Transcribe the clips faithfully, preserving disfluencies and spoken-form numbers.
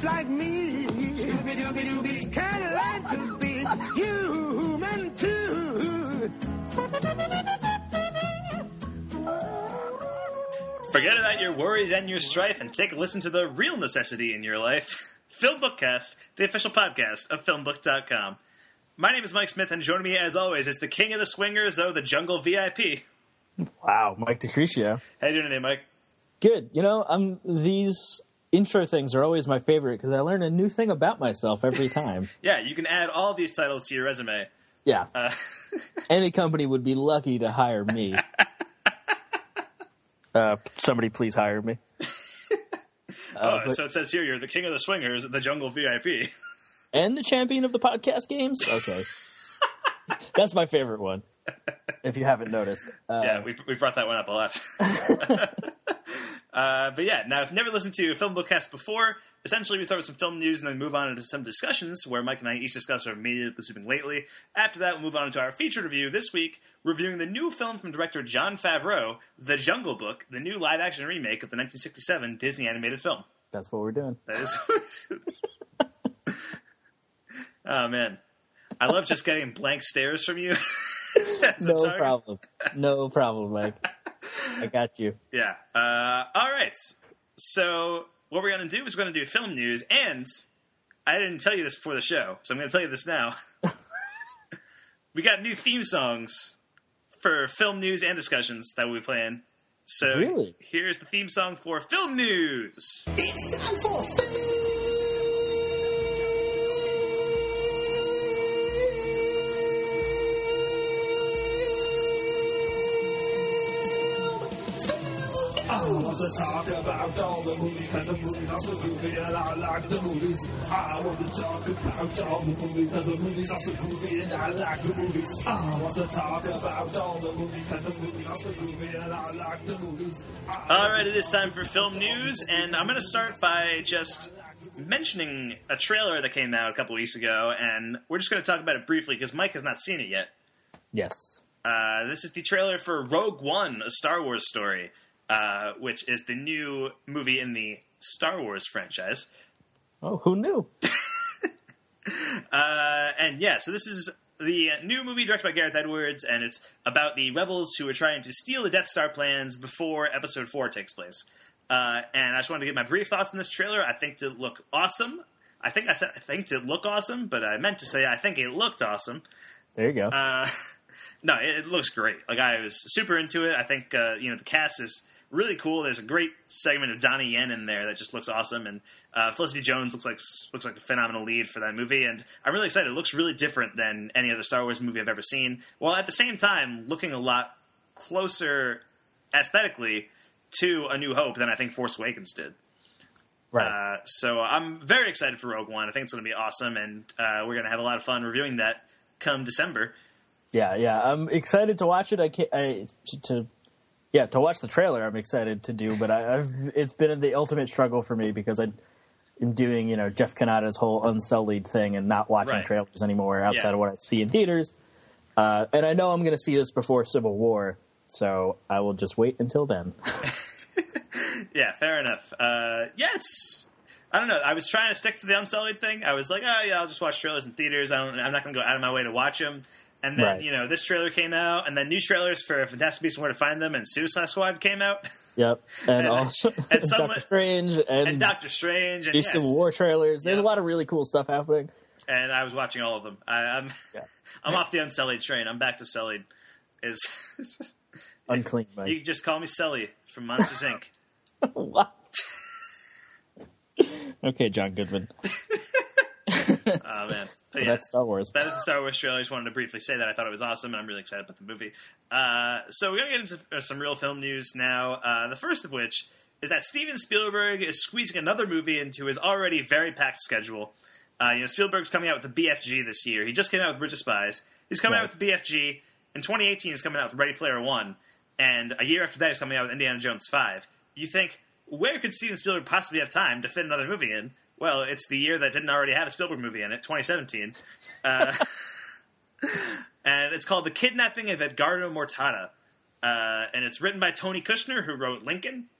like me. Scooby-Dooby-Dooby can learn to be human too. Forget about your worries and your strife and take a listen to the real necessity in your life. Film Bookcast, the official podcast of film book dot com. My name is Mike Smith, and joining me, as always, is the king of the swingers, oh, the jungle V I P. Wow, Mike DeCrucio. How you doing today, Mike? Good. You know, I'm these intro things are always my favorite because I learn a new thing about myself every time. Yeah, you can add all these titles to your resume. Yeah. Uh, Any company would be lucky to hire me. uh, somebody please hire me. oh, uh, but, so it says here you're the king of the swingers, the jungle V I P. And the champion of the podcast games? Okay. That's my favorite one, if you haven't noticed. Uh, yeah, we we brought that one up a lot. uh, but yeah, now if you've never listened to Film Bookcast before, essentially we start with some film news and then move on into some discussions where Mike and I each discuss our media consuming lately. After that, we'll move on into our featured review this week, reviewing the new film from director Jon Favreau, The Jungle Book, the new live-action remake of the nineteen sixty-seven Disney animated film. That's what we're doing. That is... Oh, man. I love just getting blank stares from you. No problem. No problem, Mike. I got you. Yeah. Uh, all right. So what we're going to do is we're going to do film news, and I didn't tell you this before the show, so I'm going to tell you this now. We got new theme songs for film news and discussions that we'll be playing. So really? Here's the theme song for film news. It's time for film. I want to talk about all the movies, cause the movies are so goofy and I like the movies. I want to talk about all the movies, cause the movies are so goofy and I like the movies. I want to talk about all the movies, cause the movies are so goofy and I like the movies. All right, it is time for film news, and I'm going to start by just mentioning a trailer that came out a couple weeks ago, and we're just going to talk about it briefly because Mike has not seen it yet. Yes. Uh, this is the trailer for Rogue One, a Star Wars story. Uh, which is the new movie in the Star Wars franchise. Oh, who knew? uh, and yeah, so this is the new movie directed by Gareth Edwards, and it's about the rebels who are trying to steal the Death Star plans before Episode four takes place. Uh, and I just wanted to get my brief thoughts on this trailer. I think it looked awesome. I think I said I think it looked awesome, but I meant to say I think it looked awesome. There you go. Uh, no, it, it looks great. Like, I was super into it. I think, uh, you know, the cast is really cool. There's a great segment of Donnie Yen in there that just looks awesome, and uh, Felicity Jones looks like looks like a phenomenal lead for that movie. And I'm really excited. It looks really different than any other Star Wars movie I've ever seen, while at the same time looking a lot closer aesthetically to A New Hope than I think Force Awakens did. Right. Uh, so I'm very excited for Rogue One. I think it's going to be awesome, and uh, we're going to have a lot of fun reviewing that come December. Yeah, yeah. I'm excited to watch it. I can't I, to. to Yeah, to watch the trailer, I'm excited to do, but I, I've it's been the ultimate struggle for me because I am doing, you know, Jeff Kanata's whole unsullied thing and not watching right. trailers anymore outside yeah. of what I see in theaters. Uh, and I know I'm going to see this before Civil War, so I will just wait until then. Yeah, fair enough. Uh, yeah, it's... I don't know. I was trying to stick to the unsullied thing. I was like, oh, yeah, I'll just watch trailers in theaters. I don't, I'm not going to go out of my way to watch them. And then, right. you know, this trailer came out, and then new trailers for Fantastic Beasts and Where to Find Them and Suicide Squad came out. Yep. And, And- also and suddenly- Doctor Strange and, And Doctor Strange. And new Civil War trailers. There's Yeah. a lot of really cool stuff happening. And I was watching all of them. I, I'm Yeah. I'm off the unsullied train. I'm back to sullied. Is Unclean, Mike. You can just call me Sully from Monsters, Incorporated. What? Okay, John Goodman. Oh, man. So yeah. that's Star Wars. That is the Star Wars trailer. I just wanted to briefly say that. I thought it was awesome, and I'm really excited about the movie. Uh, so we're going to get into some real film news now. Uh, the first of which is that Steven Spielberg is squeezing another movie into his already very packed schedule. Uh, you know, Spielberg's coming out with the B F G this year. He just came out with Bridge of Spies. He's coming Right. out with the B F G. In twenty eighteen, he's coming out with Ready Player One. And a year after that, he's coming out with Indiana Jones five. You think, where could Steven Spielberg possibly have time to fit another movie in? Well, it's the year that didn't already have a Spielberg movie in it, twenty seventeen. Uh, and it's called The Kidnapping of Edgardo Mortada. Uh, and it's written by Tony Kushner, who wrote Lincoln.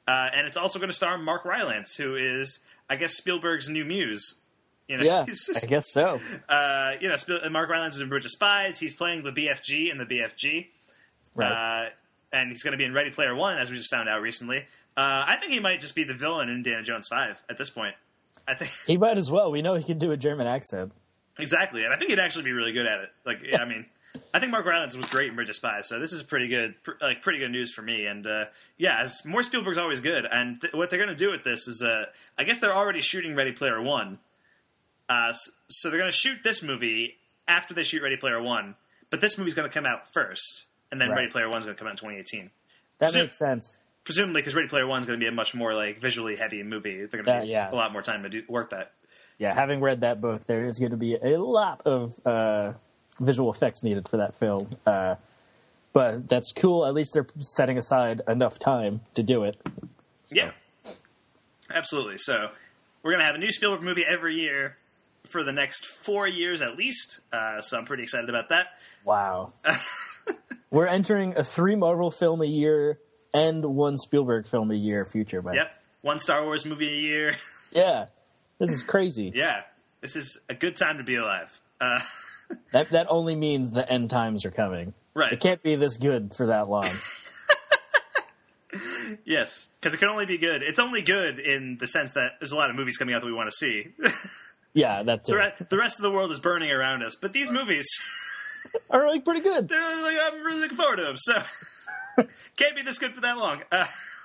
uh, and it's also going to star Mark Rylance, who is, I guess, Spielberg's new muse. You know, Yeah, he's just- I guess so. Uh, you know, Spiel- Mark Rylance was in Bridge of Spies. He's playing the B F G in the B F G. Right. Uh, and he's going to be in Ready Player One, as we just found out recently. Uh, I think he might just be the villain in Indiana Jones five at this point. I think He might as well. We know he can do a German accent. exactly, and I think he'd actually be really good at it. Like, I mean, I think Mark Rylance was great in Bridge of Spies, so this is pretty good, pr- like pretty good news for me. And uh, yeah, as more Spielberg's always good. And th- what they're going to do with this is, uh, I guess they're already shooting Ready Player One. Uh, so they're going to shoot this movie after they shoot Ready Player One, but this movie's going to come out first, and then Right. Ready Player One's going to come out in twenty eighteen. That Presu- makes sense. Presumably, because Ready Player One's going to be a much more like visually heavy movie. They're going to Uh, be yeah. a lot more time to do, work that. Yeah, having read that book, there is going to be a lot of uh, visual effects needed for that film. Uh, but that's cool. At least they're setting aside enough time to do it. Yeah, absolutely. So we're going to have a new Spielberg movie every year for the next four years at least. Uh, so I'm pretty excited about that. Wow. We're entering a three Marvel film a year and one Spielberg film a year future. By Yep, one Star Wars movie a year. Yeah. This is crazy. Yeah, this is a good time to be alive. Uh, That that only means the end times are coming. Right. It can't be this good for that long. yes, because it can only be good. It's only good in the sense that there's a lot of movies coming out that we want to see. Yeah, that's the, it. re- the rest of the world is burning around us, but these movies, Are like pretty good. they're like, I'm really looking forward to them. So can't be this good for that long. Uh,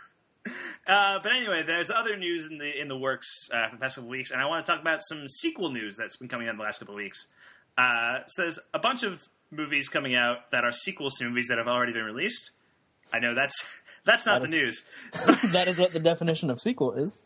uh, but anyway, there's other news in the in the works uh, for the past couple weeks, and I want to talk about some sequel news that's been coming out in the last couple of weeks. Uh, so there's a bunch of movies coming out that are sequels to movies that have already been released. I know that's that's not That the is- news. That is what the definition of sequel is.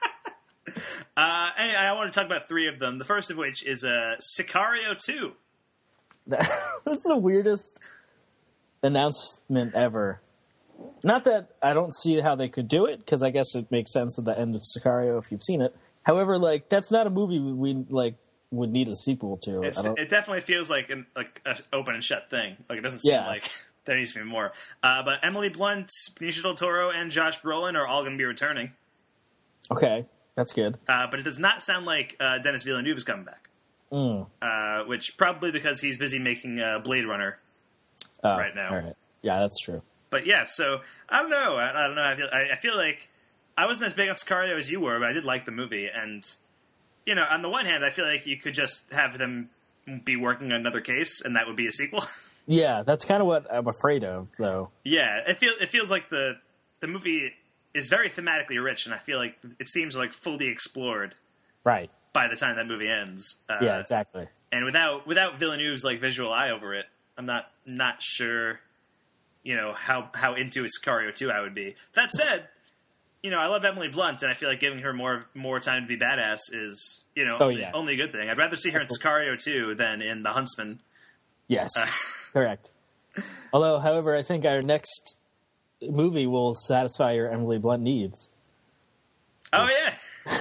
Uh, anyway, I want to talk about three of them. The first of which is uh, Sicario two. That, that's the weirdest announcement ever. Not that I don't see how they could do it, because I guess it makes sense at the end of Sicario if you've seen it. However, like that's not a movie we like would need a sequel to. It's, I don't, it definitely feels like an like an open and shut thing. Like it doesn't seem Yeah. like there needs to be more. Uh, but Emily Blunt, Benicio del Toro, and Josh Brolin are all going to be returning. okay, that's good. Uh, but it does not sound like uh, Dennis Villeneuve is coming back. Mm. Uh, which probably because he's busy making uh, Blade Runner. Uh, Right now. All right. Yeah, that's true. But yeah, so I don't know. I, I don't know. I feel I, I feel like I wasn't as big on Sicario as you were, but I did like the movie. And you know, on the one hand, I feel like you could just have them be working on another case, and that would be a sequel. Yeah, that's kind of what I'm afraid of, though. Yeah, it feels it feels like the the movie is very thematically rich, and I feel like it seems like fully explored Right. by the time that movie ends. Uh, Yeah, exactly. And without without Villeneuve's like visual eye over it, I'm not not sure, you know, how how into a Sicario two I would be. That said, you know, I love Emily Blunt, and I feel like giving her more more time to be badass is, you know, Oh, only, yeah. only a good thing. I'd rather see her in Sicario two than in The Huntsman. Yes, Uh, correct. Although, however, I think our next movie will satisfy your Emily Blunt needs. Oh yeah.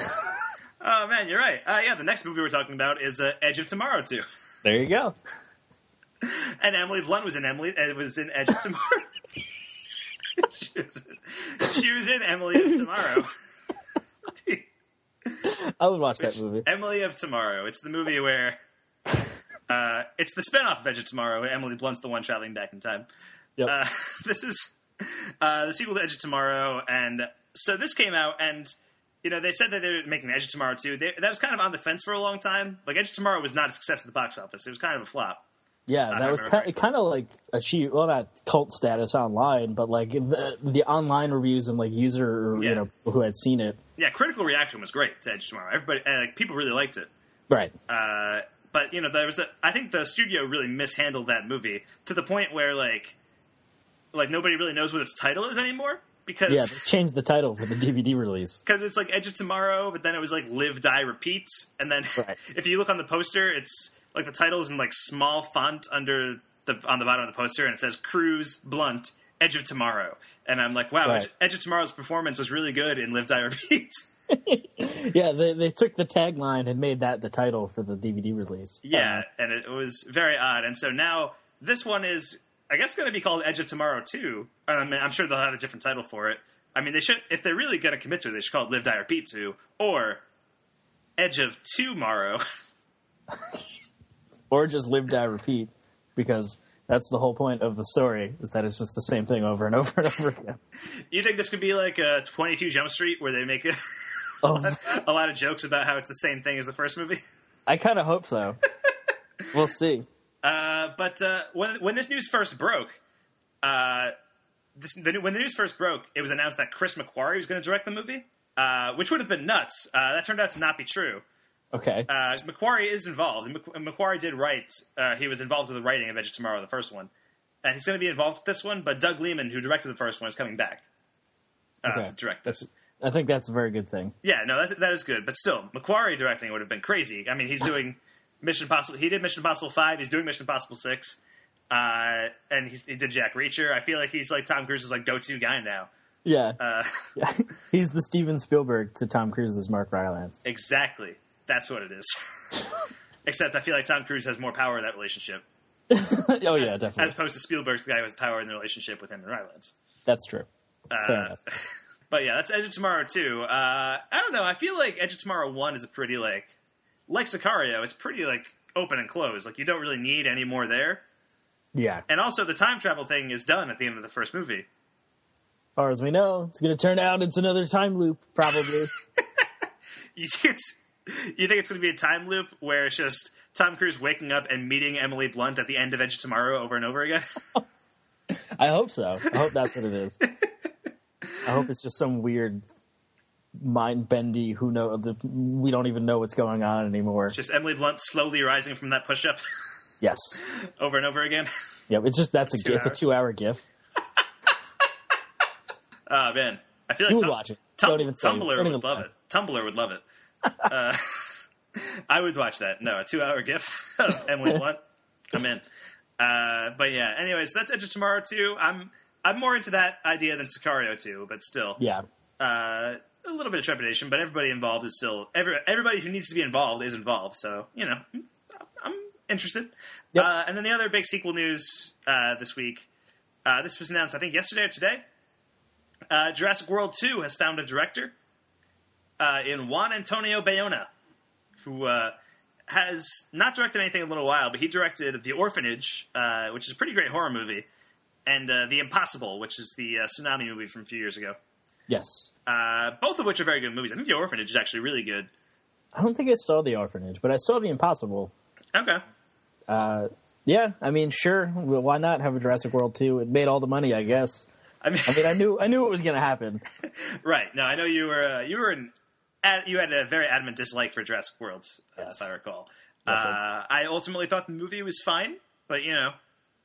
Oh man, you're right. Uh, yeah, the next movie we're talking about is uh, Edge of Tomorrow two, There you go. and Emily Blunt was in Emily. It was in Edge of Tomorrow. she, was in, she was in Emily of Tomorrow. I would watch that movie. Emily of Tomorrow. It's the movie where uh, it's the spinoff of Edge of Tomorrow. Where Emily Blunt's the one traveling back in time. Yep. Uh, this is uh, the sequel to Edge of Tomorrow, and so this came out, and you know they said that they were making Edge of Tomorrow too. They, that was kind of on the fence for a long time. Like Edge of Tomorrow was not a success at the box office; it was kind of a flop. Yeah, I that was remember. kind of, kind of like achieved, well, not cult status online, but like the the online reviews and like user, Yeah. you know, people who had seen it. Yeah, critical reaction was great to Edge of Tomorrow. Everybody, uh, like people really liked it. Right. Uh, but you know, there was a, I think the studio really mishandled that movie to the point where like, like nobody really knows what its title is anymore because Yeah, they changed the title for the D V D release. because it's like Edge of Tomorrow, but then it was like Live, Die, Repeat, and then Right. if you look on the poster, it's like the title is in like small font under the on the bottom of the poster, and it says Cruise Blunt Edge of Tomorrow, and I'm like, wow, Right. Edge, Edge of Tomorrow's performance was really good in Live, Die, Repeat. Yeah, they they took the tagline and made that the title for the D V D release. Yeah, Uh, and it was very odd, and so now this one is, I guess, going to be called Edge of Tomorrow two. I mean, I'm sure they'll have a different title for it. I mean, they should, if they're really going to commit to it, they should call it Live, Die, Repeat two, or Edge of Tomorrow. Or just Live, Die, Repeat, because that's the whole point of the story, is that it's just the same thing over and over and over again. You think this could be like a twenty-two Jump Street, where they make a, Oh. a, lot, a lot of jokes about how it's the same thing as the first movie? I kind of hope so. We'll see. Uh, but uh, when when this news first broke, uh, this, the, when the news first broke, it was announced that Chris McQuarrie was going to direct the movie, uh, which would have been nuts. Uh, that turned out to not be true. Okay. Uh, McQuarrie is involved, and Mc- McQuarrie did write. Uh, he was involved with the writing of Edge of Tomorrow, the first one, and he's going to be involved with this one. But Doug Liman, who directed the first one, is coming back uh, Okay. to direct this. I think that's a very good thing. Yeah, no, that, that is good. But still, McQuarrie directing would have been crazy. I mean, he's doing Mission Impossible. He did Mission Impossible five. He's doing Mission Impossible six. Uh, and he's, he did Jack Reacher. I feel like he's like Tom Cruise's like go-to guy now. Yeah. Uh, yeah. He's the Steven Spielberg to Tom Cruise's Mark Rylance. exactly. That's what it is. Except I feel like Tom Cruise has more power in that relationship. Oh, yeah, as, definitely. As opposed to Spielberg's the guy who has power in the relationship with him and Rylance. That's true. Fair Uh, enough. But yeah, that's Edge of Tomorrow two. Uh, I don't know. I feel like Edge of Tomorrow one is a pretty like, like Sicario. It's pretty like open and closed. Like you don't really need any more there. Yeah. And also the time travel thing is done at the end of the first movie. As far as we know, it's going to turn out it's another time loop, probably. You think it's, you think it's going to be a time loop where it's just Tom Cruise waking up and meeting Emily Blunt at the end of Edge of Tomorrow over and over again? I hope so. I hope that's what it is. I hope it's just some weird mind bendy who know the we don't even know what's going on anymore. Just Emily Blunt slowly rising from that push-up Yes. over and over again. Yeah, it's just that's a Two it's a hours. two hour gif. Oh man, I feel like You would Tum- watch it. Tum- Don't even say- Tumblr don't would even love lie. it. Tumblr would love it. Uh, I would watch that. No, a two-hour gif of Emily Blunt. I'm in. Uh, but yeah, anyways, that's Edge of Tomorrow two. I'm I'm more into that idea than Sicario two, but still, Yeah. uh, a little bit of trepidation. But everybody involved is still every everybody who needs to be involved is involved. So you know, I'm interested. Yep. Uh, and then the other big sequel news uh, this week. Uh, this was announced, I think, yesterday or today. Uh, Jurassic World two has found a director uh, in Juan Antonio Bayona, who uh, has not directed anything in a little while, but he directed The Orphanage, uh, which is a pretty great horror movie, and uh, The Impossible, which is the uh, tsunami movie from a few years ago. Yes. Uh, both of which are very good movies. I think The Orphanage is actually really good. I don't think I saw The Orphanage, but I saw The Impossible. Okay. Uh, yeah, I mean, sure. Well, why not have a Jurassic World two? It made all the money, I guess. I mean, I mean, I knew I knew it was going to happen. right. No, I know you were uh, you were an ad, you had a very adamant dislike for Jurassic World, uh, Yes. if I recall. Yes, I uh, I ultimately thought the movie was fine, but you know,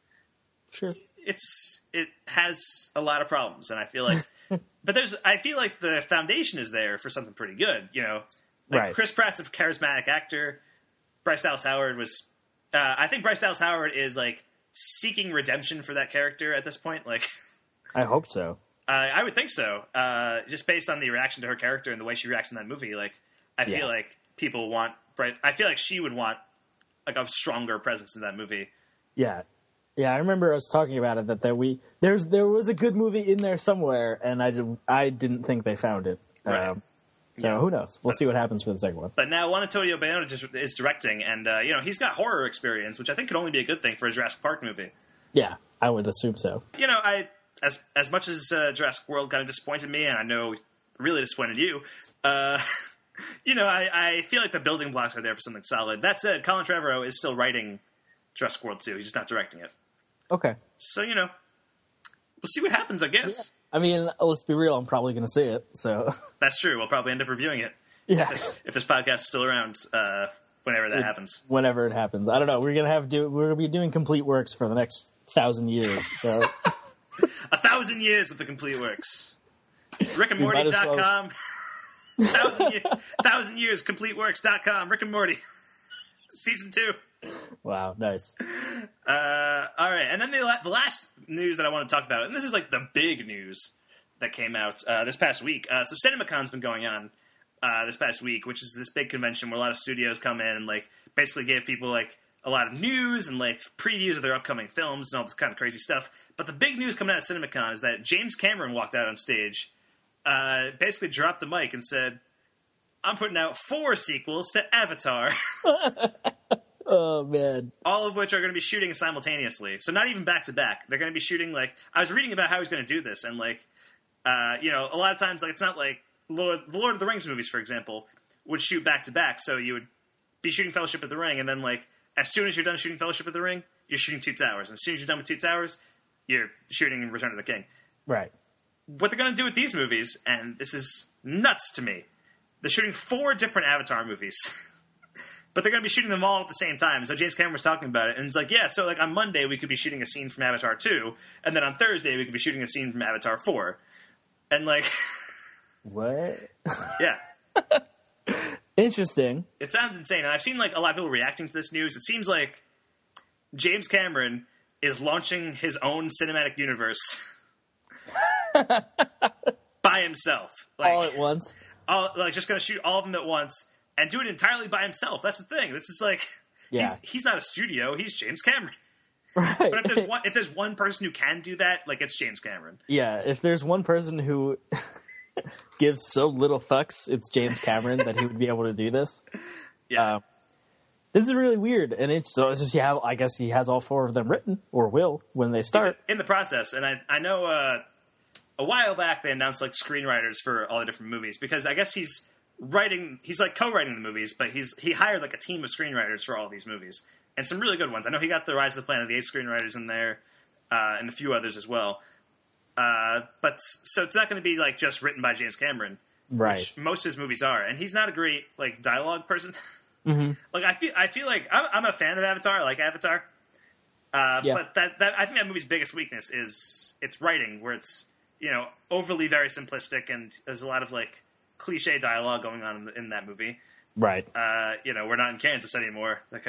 Sure. it's it has a lot of problems, and I feel like, but there's I feel like the foundation is there for something pretty good. You know, like Right. Chris Pratt's a charismatic actor. Bryce Dallas Howard was, uh, I think Bryce Dallas Howard is like seeking redemption for that character at this point. Like, I hope so. uh, I would think so, uh, just based on the reaction to her character and the way she reacts in that movie. Like, I feel Yeah. like people want Bryce. I feel like she would want like a stronger presence in that movie. Yeah. Yeah, I remember us talking about it, that, that we there's there was a good movie in there somewhere, and I, just, I didn't think they found it. Right. Um, so Yes. who knows? We'll That's- see what happens for the second one. But now Juan Antonio Bayona just is directing, and uh, you know he's got horror experience, which I think could only be a good thing for a Jurassic Park movie. Yeah, I would assume so. You know, I as as much as uh, Jurassic World kind of disappointed me, and I know really disappointed you. Uh, you know, I, I feel like the building blocks are there for something solid. That said, Colin Trevorrow is still writing Jurassic World two. He's just not directing it. Okay. So you know, we'll see what happens. I guess I mean, let's be real. I'm probably going to see it. So that's true. We'll probably end up reviewing it yeah, if this podcast is still around. Uh, whenever that happens. whenever it happens, I don't know. We're gonna have do. We're gonna be doing complete works for the next thousand years. So A thousand years of the complete works. rick and We morty might as dot com. thousand, year, thousand years complete works dot com. Rick and Morty. Season two. wow, nice. Uh, all right. And then the, la- the last news that I want to talk about, and this is like the big news that came out uh, this past week. Uh, so CinemaCon's been going on uh, this past week, which is this big convention where a lot of studios come in and like basically give people like a lot of news and like previews of their upcoming films and all this kind of crazy stuff. But the big news coming out of CinemaCon is that James Cameron walked out on stage uh, basically dropped the mic and said, I'm putting out four sequels to Avatar. Oh, man. All of which are going to be shooting simultaneously. So not even back-to-back. They're going to be shooting, like... I was reading about how he's going to do this, and, like... Uh, you know, a lot of times, like, it's not like... Lord, the Lord of the Rings movies, for example, would shoot back-to-back, so you would be shooting Fellowship of the Ring, and then, like, as soon as you're done shooting Fellowship of the Ring, you're shooting Two Towers. And as soon as you're done with Two Towers, you're shooting Return of the King. Right. What they're going to do with these movies, and this is nuts to me, they're shooting four different Avatar movies. But they're going to be shooting them all at the same time. So James Cameron was talking about it, and it's like, yeah, so like on Monday we could be shooting a scene from Avatar two, and then on Thursday we could be shooting a scene from Avatar four. And like... What? Yeah. Interesting. It sounds insane. And I've seen like a lot of people reacting to this news. It seems like James Cameron is launching his own cinematic universe by himself. Like, All at once? all, like just going to shoot all of them at once and do it entirely by himself. That's the thing. This is like... Yeah. He's, he's not a studio. He's James Cameron. Right. But if there's one, if there's one person who can do that, like, it's James Cameron. Yeah, if there's one person who gives so little fucks, it's James Cameron that he would be able to do this. Yeah. Uh, this is really weird, and it's so it's just you have. I guess he has all four of them written, or will when they start. He's in the process, and I I know uh, a while back they announced like screenwriters for all the different movies because I guess he's writing. He's like co-writing the movies, but he's he hired like a team of screenwriters for all these movies. And some really good ones. I know he got the Rise of the Planet of the Apes screenwriters in there, uh, and a few others as well. Uh, but so it's not going to be like just written by James Cameron, Right. which most of his movies are. And he's not a great like dialogue person. Mm-hmm. Like I feel, I feel like I'm, I'm a fan of Avatar. I like Avatar, uh, Yeah. but that, that I think that movie's biggest weakness is its writing, where it's you know overly very simplistic, and there's a lot of like cliche dialogue going on in, the, in that movie. Right. Uh, you know, we're not in Kansas anymore. Like,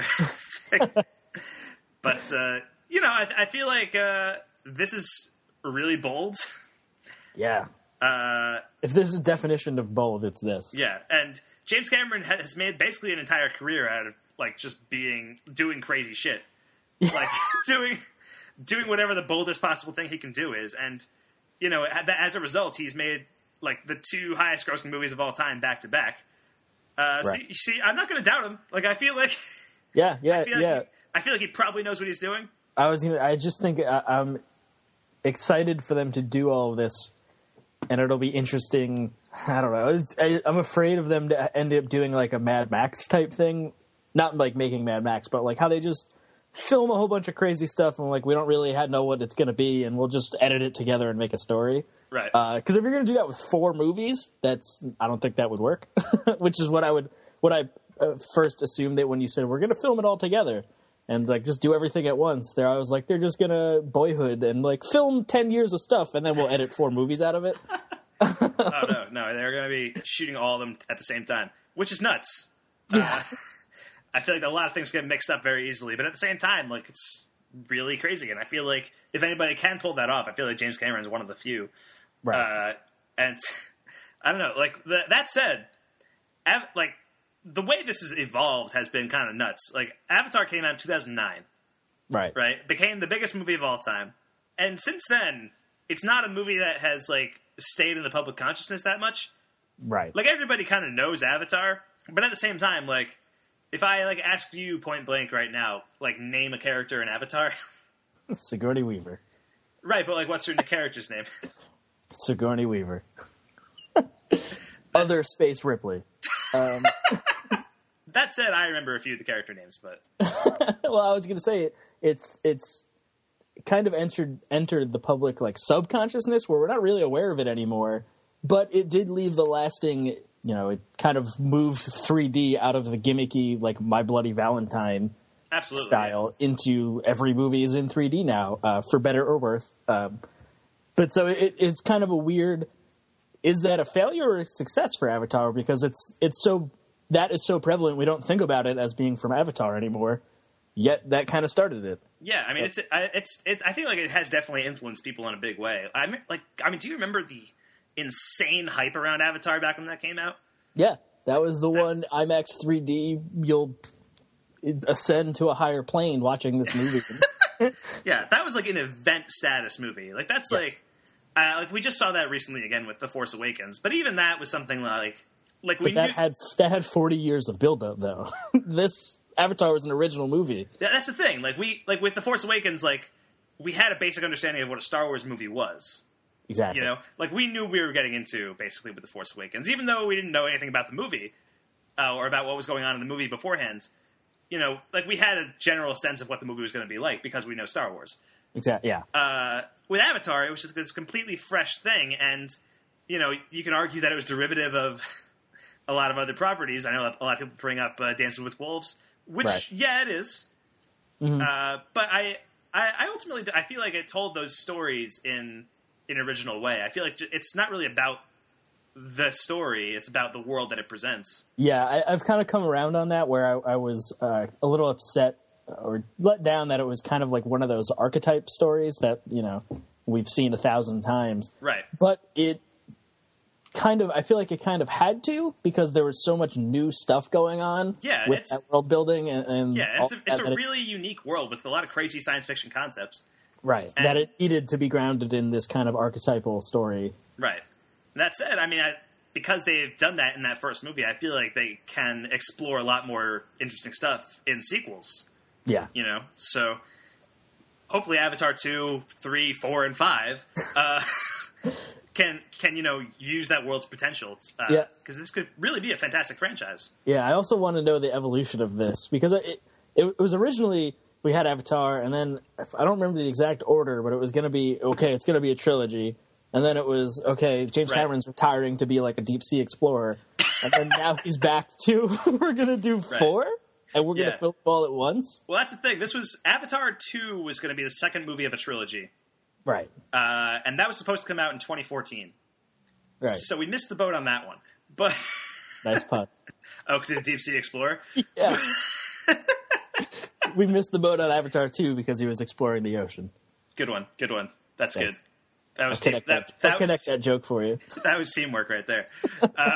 but uh, you know, I, I feel like uh, this is really bold. Yeah. Uh, If there's a definition of bold, it's this. yeah, and James Cameron ha- has made basically an entire career out of like just being doing crazy shit, like doing doing whatever the boldest possible thing he can do is, and you know, as a result, he's made like the two highest grossing movies of all time back to back. Uh, Right. so, see, I'm not going to doubt him. Like, I feel like, Yeah. Yeah. I feel like, yeah. he, I feel like he probably knows what he's doing. I was gonna. I just think I, I'm excited for them to do all of this, and it'll be interesting. I don't know. It's, I, I'm afraid of them to end up doing like a Mad Max type thing, not like making Mad Max, but like how they just film a whole bunch of crazy stuff and like we don't really have, know what it's going to be, and we'll just edit it together and make a story. Right. Because if you're going to do that with four movies, that's I don't think that would work. Which is what I would what I uh, first assumed that when you said we're going to film it all together. And like just do everything at once. There, I was like, they're just gonna Boyhood and like film ten years of stuff, and then we'll edit four movies out of it. oh, no, no. They're going to be shooting all of them at the same time, which is nuts. Yeah. Uh, I feel like a lot of things get mixed up very easily, but at the same time, like, it's really crazy. And I feel like if anybody can pull that off, I feel like James Cameron is one of the few. Right. Uh, and I don't know. Like, the, that said, av- like, the way this has evolved has been kind of nuts. Like, Avatar came out in two thousand nine, right. right? Became the biggest movie of all time. And since then, it's not a movie that has, like, stayed in the public consciousness that much. Right. Like, everybody kind of knows Avatar, but at the same time, like, if I, like, asked you point blank right now, like, name a character in Avatar. Sigourney Weaver. Right, but, like, what's her character's name? Sigourney Weaver. Other Space Ripley. Um, That said, I remember a few of the character names, but... well, I was going to say it, it's it's kind of entered entered the public like subconsciousness where we're not really aware of it anymore, but it did leave the lasting, you know, it kind of moved three D out of the gimmicky like My Bloody Valentine Absolutely. style into every movie is in three D now, uh, for better or worse. Um, but so it, it's kind of a weird. Is that a failure or a success for Avatar? Because it's it's so that is so prevalent, we don't think about it as being from Avatar anymore. Yet that kind of started it. Yeah, I mean, So- it's I- it's it, I feel like it has definitely influenced people in a big way. I mean, like, I mean, do you remember the insane hype around Avatar back when that came out? Yeah, that was the one IMAX three D. You'll ascend to a higher plane watching this movie. Yeah, that was like an event status movie. Like, that's Yes. like Uh, like we just saw that recently again with The Force Awakens, but even that was something like like we But that knew, had that had forty years of build-up, though. This Avatar was an original movie. Yeah, that's the thing. Like we, like with The Force Awakens, like we had a basic understanding of what a Star Wars movie was. Exactly. You know, like we knew we were getting into basically with The Force Awakens, even though we didn't know anything about the movie uh, or about what was going on in the movie beforehand. You know, like we had a general sense of what the movie was going to be like because we know Star Wars. Exactly. Yeah. Uh, with Avatar, it was just this completely fresh thing, and you know, you can argue that it was derivative of a lot of other properties. I know a lot of people bring up uh, Dancing with Wolves. Which, Right. yeah, it is. Mm-hmm. Uh, but I, I, I ultimately, I feel like it told those stories in in an original way. I feel like it's not really about the story; it's about the world that it presents. Yeah, I, I've kind of come around on that, where I, I was uh, a little upset or let down that it was kind of like one of those archetype stories that, you know, we've seen a thousand times. Right. But it kind of, I feel like it kind of had to, because there was so much new stuff going on Yeah, with it's- that world building. And, and Yeah, all it's a, it's that, a that it- really unique world with a lot of crazy science fiction concepts. right, and- that it needed to be grounded in this kind of archetypal story. Right. That said, I mean, I, because they've done that in that first movie, I feel like they can explore a lot more interesting stuff in sequels. Yeah. You know, so hopefully Avatar two, three, four, and five uh, can can you know use that world's potential. Uh, Yeah. Because this could really be a fantastic franchise. Yeah, I also want to know the evolution of this, because it, it, it was originally, we had Avatar, and then I don't remember the exact order, but it was going to be, okay, it's going to be a trilogy. And then it was, okay, James Right. Cameron's retiring to be like a deep sea explorer. And then now he's back to, we're going to do four? And we're going to Yeah. film it all at once? Well, that's the thing. This was Avatar two was going to be the second movie of a trilogy, Right. uh, and that was supposed to come out in twenty fourteen. Right. So we missed the boat on that one. But Nice pun. oh, because it's Deep Sea Explorer. Yeah. We missed the boat on Avatar two because he was exploring the ocean. Good one. Good one. That's Thanks. good. That was I'll team, connect that, that, that, I'll connect was, that joke for you. that was teamwork right there. Uh,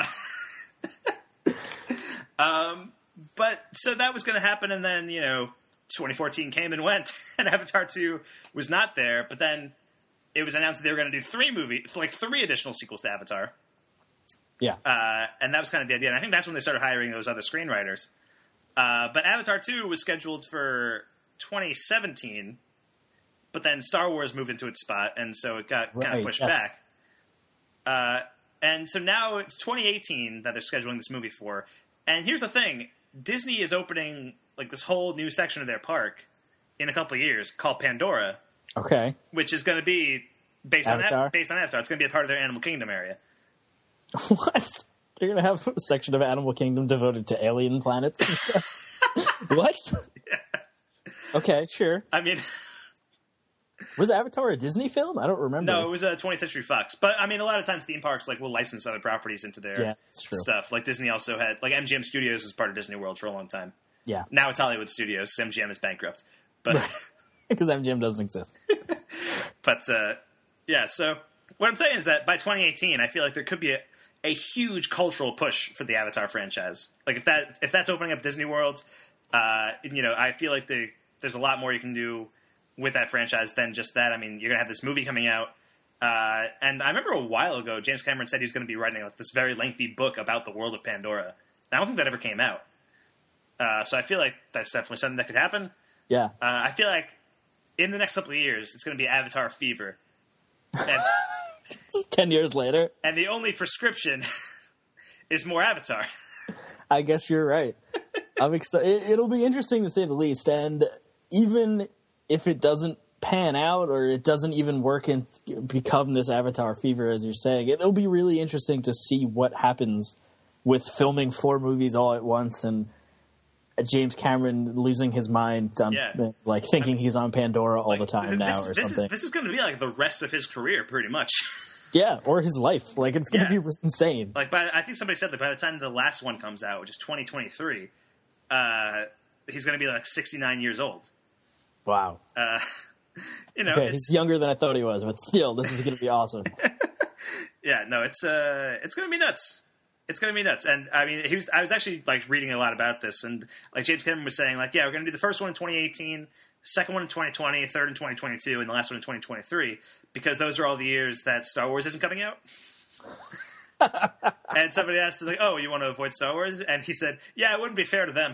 um, but so that was going to happen, and then you know, twenty fourteen came and went, and Avatar two was not there. But then it was announced that they were going to do three movie, like three additional sequels to Avatar, Yeah. uh, and that was kind of the idea. And I think that's when they started hiring those other screenwriters. Uh, but Avatar two was scheduled for twenty seventeen, but then Star Wars moved into its spot, and so it got kind Right, of pushed yes. back. Uh, and so now it's twenty eighteen that they're scheduling this movie for. And here's the thing: Disney is opening like this whole new section of their park in a couple of years called Pandora, Okay. which is going to be based on Avatar? Av- based on Avatar. It's going to be a part of their Animal Kingdom area. What? They're going to have a section of Animal Kingdom devoted to alien planets and stuff? What? Okay, sure. I mean, Was Avatar a Disney film? I don't remember. no, it was a twentieth Century Fox. But I mean, a lot of times theme parks like will license other properties into their Yeah, that's true. stuff. Like Disney also had like M G M Studios was part of Disney World for a long time. Yeah, Now it's Hollywood Studios. M G M is bankrupt. But because M G M doesn't exist. but uh, yeah. So what I'm saying is that by twenty eighteen, I feel like there could be a, a huge cultural push for the Avatar franchise. Like if that if that's opening up Disney World, uh, you know, I feel like there, there's a lot more you can do with that franchise than just that. I mean, you're gonna have this movie coming out, uh, and I remember a while ago James Cameron said he was going to be writing like this very lengthy book about the world of Pandora. I don't think that ever came out. Uh, so I feel like that's definitely something that could happen. Yeah. Uh, I feel like in the next couple of years, it's going to be Avatar fever. And, Ten years later, and the only prescription is more Avatar. I guess you're right. I'm excited. It, it'll be interesting to say the least. And even if it doesn't pan out or it doesn't even work and become this Avatar fever, as you're saying, it'll be really interesting to see what happens with filming four movies all at once and James Cameron losing his mind on, Yeah. like thinking he's on Pandora all Like, the time this, now this or is, something. This is going to be like the rest of his career, pretty much. Yeah, or his life. Like, it's going to Yeah. be insane. Like, by, I think somebody said that by the time the last one comes out, which is twenty twenty-three, uh, he's going to be like sixty-nine years old. Wow. Uh, you know, Okay, it's he's younger than I thought he was, but still, this is going to be awesome. yeah, no, it's uh, it's going to be nuts. It's going to be nuts. And I mean, he was, I was actually like reading a lot about this, and like James Cameron was saying, like, yeah, we're going to do the first one in twenty eighteen, second one in twenty twenty, third in twenty twenty-two, and the last one in twenty twenty-three, because those are all the years that Star Wars isn't coming out. And somebody asked, like, oh, you want to avoid Star Wars? And he said, yeah, it wouldn't be fair to them.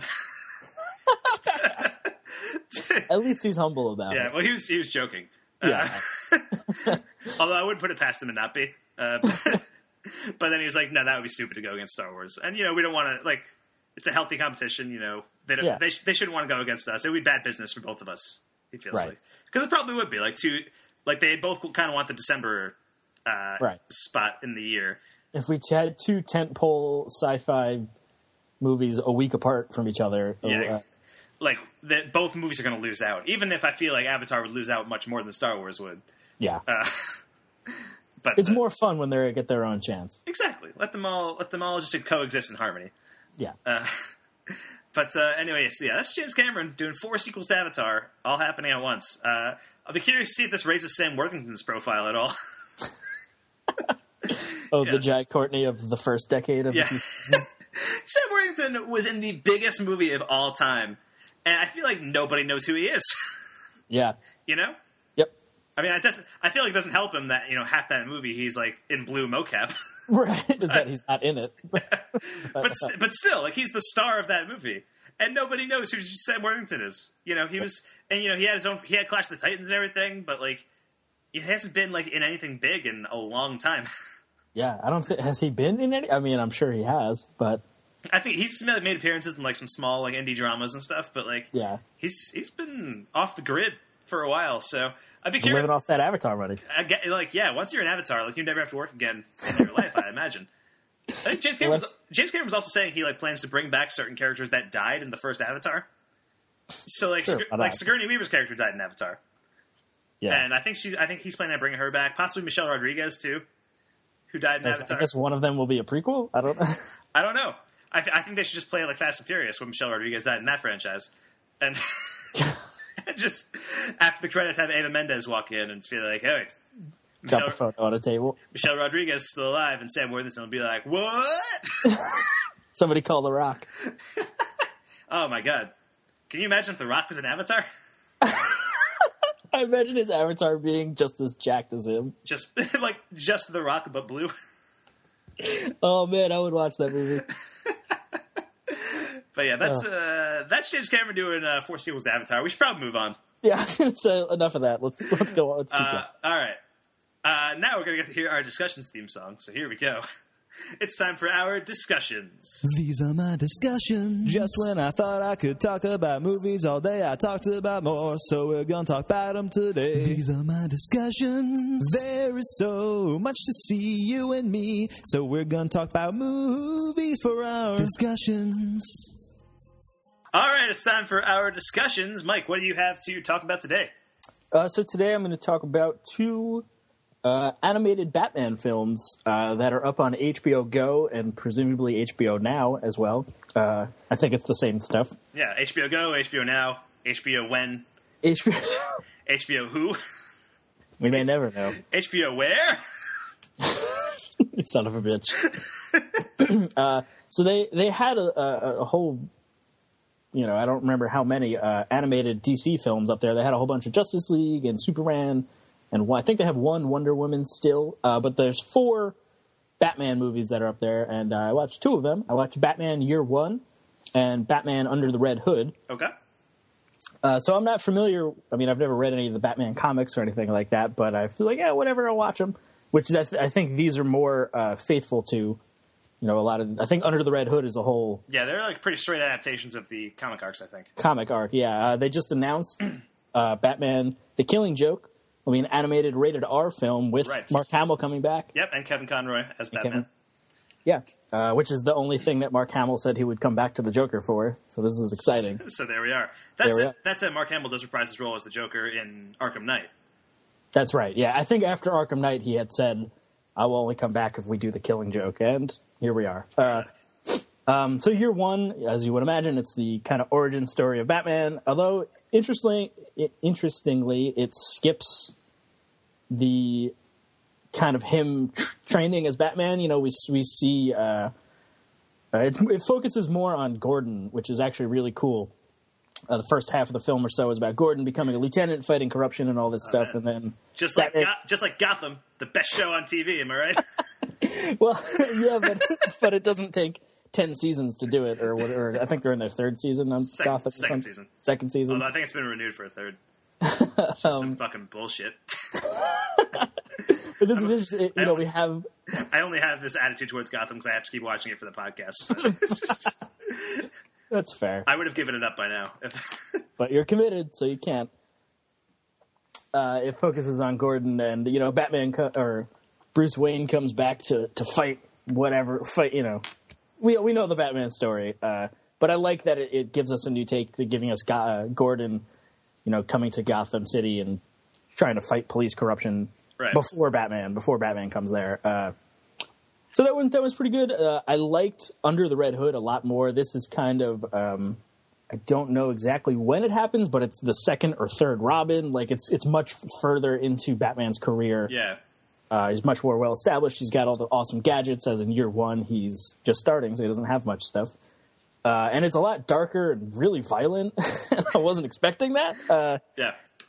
At least he's humble about Yeah, it. well, he was he was joking. Yeah. Uh, although I wouldn't put it past him to not be. Uh, but, but then he was like, no, that would be stupid to go against Star Wars. And, you know, we don't want to, like, it's a healthy competition, you know. They don't, Yeah. they, sh- they shouldn't want to go against us. It would be bad business for both of us, he feels Right. like. Because it probably would be. Like, two, like they both kind of want the December uh, Right. spot in the year. If we had two tentpole sci-fi movies a week apart from each other, Yeah, uh, ex- like, the, both movies are going to lose out. Even if I feel like Avatar would lose out much more than Star Wars would. yeah, Uh, but it's uh, more fun when they get their own chance. Exactly. Let them all let them all just coexist in harmony. Yeah, Uh, but uh, anyways, yeah, that's James Cameron doing four sequels to Avatar, all happening at once. Uh, I'll be curious to see if this raises Sam Worthington's profile at all. oh, yeah. the Jai Courtney of the first decade of Yeah. the two thousands. Sam Worthington was in the biggest movie of all time, and I feel like nobody knows who he is. Yeah, You know? yep, I mean, it doesn't. I feel like it doesn't help him that, you know, half that movie he's like in blue mocap. right. Is that he's not in it? but st- but still, like, he's the star of that movie, and nobody knows who Sam Worthington is. You know, he was, and you know, he had his own. He had Clash of the Titans and everything, but like, it hasn't been like in anything big in a long time. Yeah, I don't think has he been in any. I mean, I'm sure he has, but I think he's made appearances in like some small like indie dramas and stuff, but like, yeah, he's he's been off the grid for a while. So I'd be he's living curious. off that Avatar money. I get, like, yeah, once you're an Avatar, like, you never have to work again in your life, I imagine. I think James Cameron, was, James Cameron was also saying he like plans to bring back certain characters that died in the first Avatar. So like, Sure, Sigour- why like not? Sigourney Weaver's character died in Avatar, Yeah, and I think she's, I think he's planning on bringing her back, possibly Michelle Rodriguez too, who died in I Avatar. guess one of them will be a prequel. I don't know. I don't know. I, th- I think they should just play it like Fast and Furious when Michelle Rodriguez died in that franchise, and just after the credits have Eva Mendes walk in and be like, "Hey, Drop Michelle, a photo on a table. Michelle Rodriguez is still alive," and Sam Worthington will be like, "What?" Somebody call The Rock. Oh my god! Can you imagine if The Rock was an Avatar? I imagine his avatar being just as jacked as him. Just like just The Rock, but blue. Oh man, I would watch that movie. But yeah, that's uh, that's James Cameron doing uh, four sequels to Avatar. We should probably move on. Yeah, so enough of that. Let's let's go on. Let's keep Uh, going. all right. Uh, now we're gonna get to hear our discussions theme song. So here we go. It's time for our discussions. These are my discussions. Just when I thought I could talk about movies all day, I talked about more, so we're gonna talk about them today. These are my discussions. There is so much to see, you and me, so we're gonna talk about movies for our discussions. All right, it's time for our discussions. Mike, what do you have to talk about today? Uh, so today I'm going to talk about two uh, animated Batman films uh, that are up on H B O Go and presumably H B O Now as well. Uh, I think it's the same stuff. Yeah, H B O Go, H B O Now, H B O When, H B O. H B O Who, We may never know. H B O Where. You son of a bitch. uh, so they they had a, a, a whole, you know, I don't remember how many uh, animated D C films up there. They had a whole bunch of Justice League and Superman, and one, I think they have one Wonder Woman still. Uh, but there's four Batman movies that are up there, and uh, I watched two of them. I watched Batman Year One and Batman Under the Red Hood. Okay. Uh, so I'm not familiar. I mean, I've never read any of the Batman comics or anything like that, but I feel like, yeah, whatever, I'll watch them. Which is, I think these are more uh, faithful to, you know, a lot of. I think Under the Red Hood is a whole Yeah, they're like pretty straight adaptations of the comic arcs, I think. comic arc. Yeah, uh, they just announced uh, Batman: The Killing Joke. I mean, animated rated R film with Right. Mark Hamill coming back. Yep, and Kevin Conroy as Batman. Kevin- Yeah, uh, which is the only thing that Mark Hamill said he would come back to the Joker for. So this is exciting. So there we are. That's There we it. are. That's it. Mark Hamill does reprise his role as the Joker in Arkham Knight. That's right. Yeah, I think after Arkham Knight, he had said, "I will only come back if we do The Killing Joke," and here we are. Uh, um, so year one, as you would imagine, it's the kind of origin story of Batman. Although interestingly, interestingly, it skips the kind of him tr- training as Batman. You know, we we see uh, uh, it, it focuses more on Gordon, which is actually really cool. Uh, the first half of the film or so is about Gordon becoming a lieutenant, fighting corruption and all this stuff, man. and then Just like Batman- Go- just like Gotham, the best show on T V. Am I right? well, yeah, but but it doesn't take ten seasons to do it, or what? Or I think they're in their third season on Second- Gotham. or second something. season. Second season. Although I think it's been renewed for a third. It's just Um, some fucking bullshit. But this is interesting. You know, we have I only have this attitude towards Gotham because I have to keep watching it for the podcast. that's fair, I would have given it up by now. If, but you're committed, so you can't. Uh, it focuses on Gordon, and you know, Batman co- or Bruce Wayne comes back to, to fight whatever fight. You know, we we know the Batman story, uh, but I like that it, it gives us a new take, to giving us Go- uh, Gordon, you know, coming to Gotham City and trying to fight police corruption Right. before Batman. Before Batman comes there. Uh, so that one that was pretty good. Uh, I liked Under the Red Hood a lot more. This is kind of. Um, I don't know exactly when it happens, but it's the second or third Robin. Like it's it's much further into Batman's career. yeah. Uh, he's much more well established. He's got all the awesome gadgets. As in year one, he's just starting, so he doesn't have much stuff. Uh, and it's a lot darker and really violent. I wasn't expecting that. Uh, Yeah.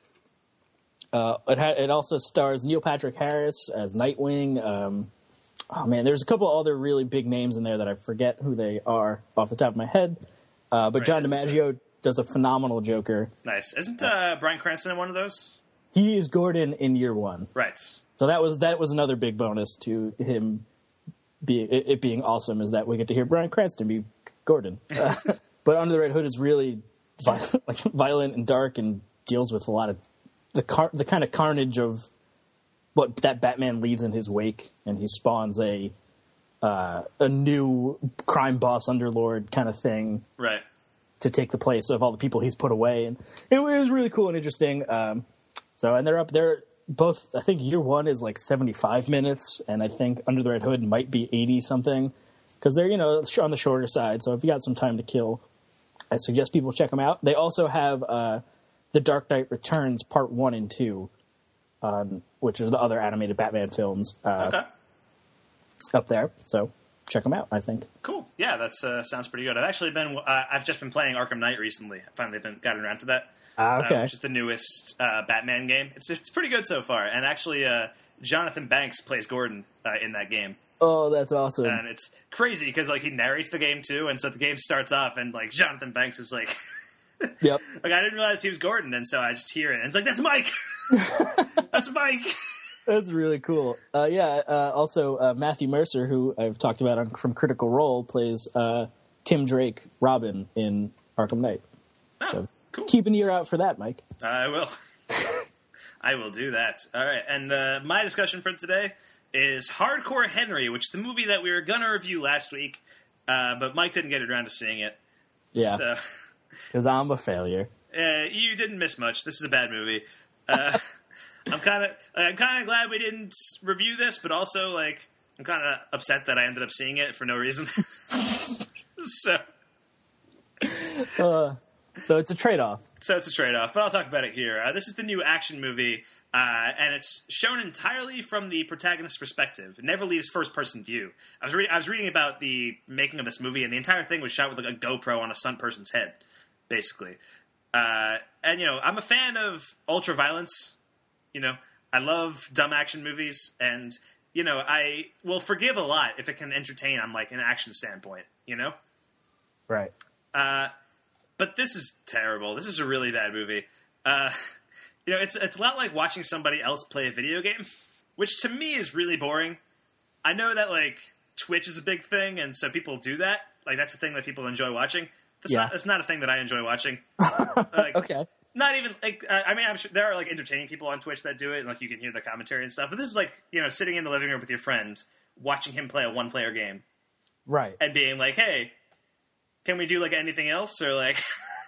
uh, it ha- it also stars Neil Patrick Harris as Nightwing. Um, oh man, there's a couple other really big names in there that I forget who they are off the top of my head. Uh, but Right, John isn't it- DiMaggio does a phenomenal Joker. Nice. Isn't uh, Bryan Cranston in one of those? He is Gordon in year one, Right. so that was that was another big bonus to him being it, it being awesome, is that we get to hear Bryan Cranston be Gordon. Uh, but Under the Red Hood is really violent, like violent and dark, and deals with a lot of the car- the kind of carnage of what that Batman leaves in his wake, and he spawns a uh, a new crime boss underlord kind of thing Right. to take the place of all the people he's put away, and it, it was really cool and interesting. Um, so, and they're up there both. I think year one is like seventy-five minutes, and I think Under the Red Hood might be eighty something, because they're you know on the shorter side. So if you got some time to kill, I suggest people check them out. They also have uh, The Dark Knight Returns Part One and Two, um, which are the other animated Batman films uh, Okay. up there. So check them out. I think. Cool. Yeah, that's uh, sounds pretty good. I've actually been. Uh, I've just been playing Arkham Knight recently. I finally been gotten around to that. Ah, okay. Uh, which is the newest uh, Batman game. It's it's pretty good so far. And actually, uh, Jonathan Banks plays Gordon uh, in that game, Oh, that's awesome. and it's crazy because like he narrates the game too. And so the game starts off, and like Jonathan Banks is like, Yep. like I didn't realize he was Gordon, and so I just hear it, and it's like that's Mike. That's Mike. That's really cool. Uh, yeah. Uh, also, uh, Matthew Mercer, who I've talked about on, from Critical Role, plays uh, Tim Drake, Robin in Arkham Knight. Oh, So cool. keep an ear out for that, Mike. I will. I will do that. All right. And uh, my discussion for today is Hardcore Henry, which is the movie that we were going to review last week, uh, but Mike didn't get around to seeing it. Yeah, So because I'm a failure. uh, you didn't miss much. This is a bad movie. Uh, I'm kind of I'm kind of glad we didn't review this, but also like I'm kind of upset that I ended up seeing it for no reason. so Uh, so it's a trade-off. So it's a trade-off, but I'll talk about it here. Uh, this is the new action movie, uh, and it's shown entirely from the protagonist's perspective. It never leaves first-person view. I was, re- I was reading about the making of this movie, and the entire thing was shot with like a GoPro on a stunt person's head, basically. Uh, and, you know, I'm a fan of ultra-violence. You know, I love dumb action movies, and, you know, I will forgive a lot if it can entertain on, like, an action standpoint, you know? Right. Uh, but this is terrible. This is a really bad movie. Uh, you know, it's it's a lot like watching somebody else play a video game, which to me is really boring. I know that like Twitch is a big thing, and so people do that. Like that's a thing that people enjoy watching. That's Yeah. not that's not a thing that I enjoy watching. Like, Okay. Not even like uh, I mean I'm sure there are like entertaining people on Twitch that do it, and like you can hear the commentary and stuff. But this is like you know sitting in the living room with your friend, watching him play a one player game, Right. and being like, hey. Can we do like anything else or like?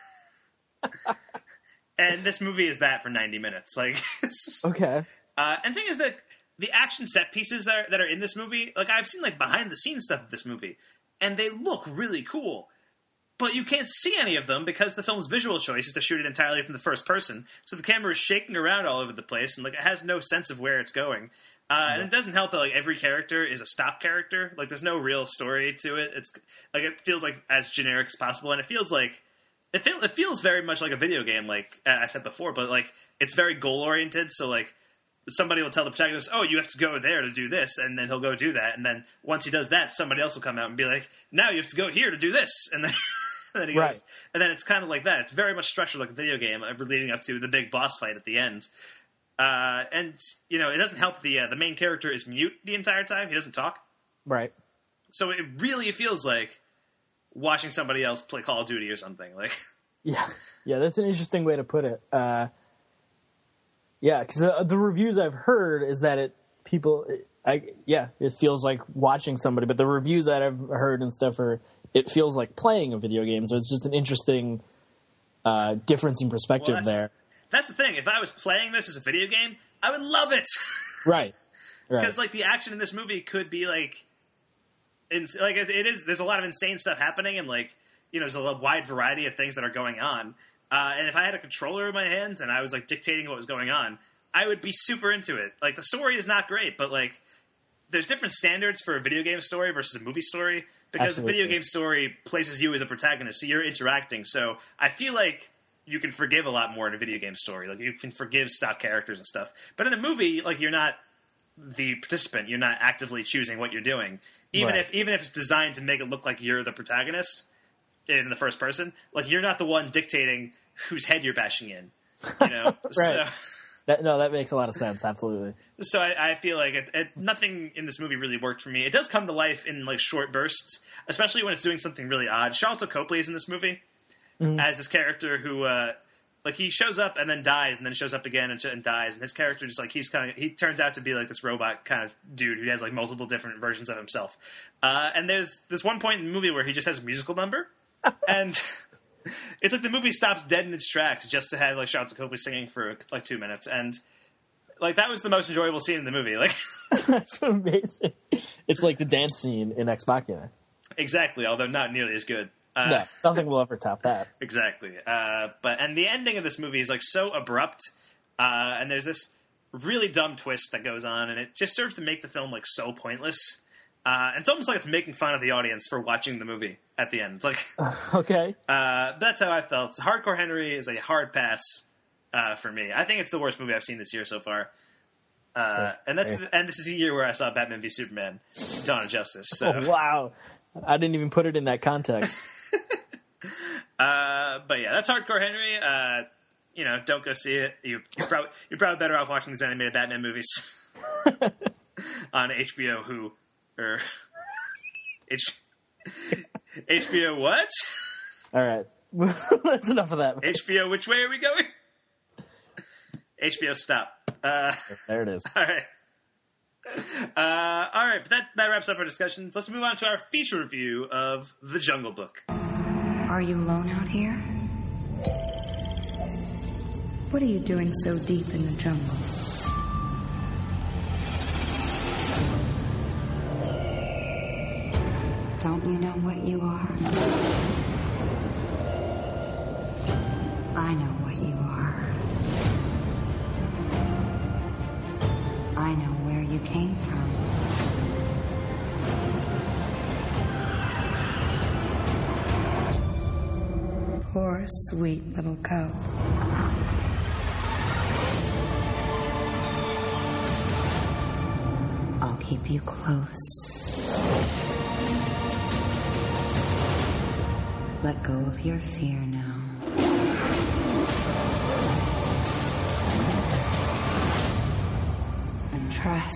And this movie is that for ninety minutes. Like, it's, Okay. uh, and the thing is that the action set pieces that are, that are in this movie, like I've seen like behind the scenes stuff of this movie, and they look really cool, but you can't see any of them because the film's visual choice is to shoot it entirely from the first person. So the camera is shaking around all over the place, and like it has no sense of where it's going. Uh, and it doesn't help that like every character is a stock character. Like there's no real story to it. It's like it feels like as generic as possible, and it feels like it feel, it feels very much like a video game, like I said before, but like it's very goal oriented. So like somebody will tell the protagonist, "Oh, you have to go there to do this," and then he'll go do that. And then once he does that, somebody else will come out and be like, "Now you have to go here to do this," and then. And then, he goes, Right. and then it's kind of like that. It's very much structured like a video game, uh, leading up to the big boss fight at the end. Uh, and you know, it doesn't help the uh, the main character is mute the entire time. He doesn't talk, Right. so it really feels like watching somebody else play Call of Duty or something. Like, Yeah. Yeah, that's an interesting way to put it. Uh, yeah, because uh, the reviews I've heard is that it people, I yeah, it feels like watching somebody. But the reviews that I've heard and stuff are, it feels like playing a video game. So it's just an interesting uh, difference in perspective well, that's, there. that's the thing. If I was playing this as a video game, I would love it. Right. Right. Because like the action in this movie could be like, in, like it, it is. There's a lot of insane stuff happening, and like you know, there's a wide variety of things that are going on. Uh, and if I had a controller in my hands and I was like dictating what was going on, I would be super into it. Like the story is not great, but like there's different standards for a video game story versus a movie story because Absolutely. a video game story places you as a protagonist, so you're interacting. So I feel like you can forgive a lot more in a video game story. Like you can forgive stock characters and stuff. But in a movie, like you're not the participant. You're not actively choosing what you're doing. Even Right. if even if it's designed to make it look like you're the protagonist in the first person, like you're not the one dictating whose head you're bashing in. You know? Right. So That, no, that makes a lot of sense. Absolutely. so I, I feel like it, it, nothing in this movie really worked for me. It does come to life in like short bursts, especially when it's doing something really odd. Charlton Copley is in this movie as this character who, uh, like, he shows up and then dies, and then shows up again and, and dies. And his character just like he's kind of he turns out to be like this robot kind of dude who has like multiple different versions of himself. Uh, and there's this one point in the movie where he just has a musical number, and it's like the movie stops dead in its tracks just to have like Charlton Copley singing for like two minutes, and like that was the most enjoyable scene in the movie. Like That's amazing. It's like the dance scene in Ex Machina. exactly, although not nearly as good. Uh, No, nothing will ever top that. Exactly. Uh, but and the ending of this movie is like so abrupt, uh, and there's this really dumb twist that goes on, and it just serves to make the film like so pointless. Uh, and it's almost like it's making fun of the audience for watching the movie at the end. It's like Okay. uh, that's how I felt. Hardcore Henry is a hard pass uh, for me. I think it's the worst movie I've seen this year so far. Uh, and that's Okay. and this is a year where I saw Batman v Superman: Dawn of Justice. So. Oh, wow. I didn't even put it in that context. Uh, but yeah, that's Hardcore Henry. Uh, you know, don't go see it. You, you're, probably, you're probably better off watching these animated Batman movies on H B O. Who or H H B O what? All right. That's enough of that. H B O, which way are we going? H B O, stop. Uh, There it is. all right. Uh, all right, but that, that wraps up our discussions. Let's move on to our feature review of The Jungle Book. Are you alone out here? What are you doing so deep in the jungle? Don't you know what you are? I know what you are. I know where you came from. Poor, sweet little cub. I'll keep you close. Let go of your fear now. And trust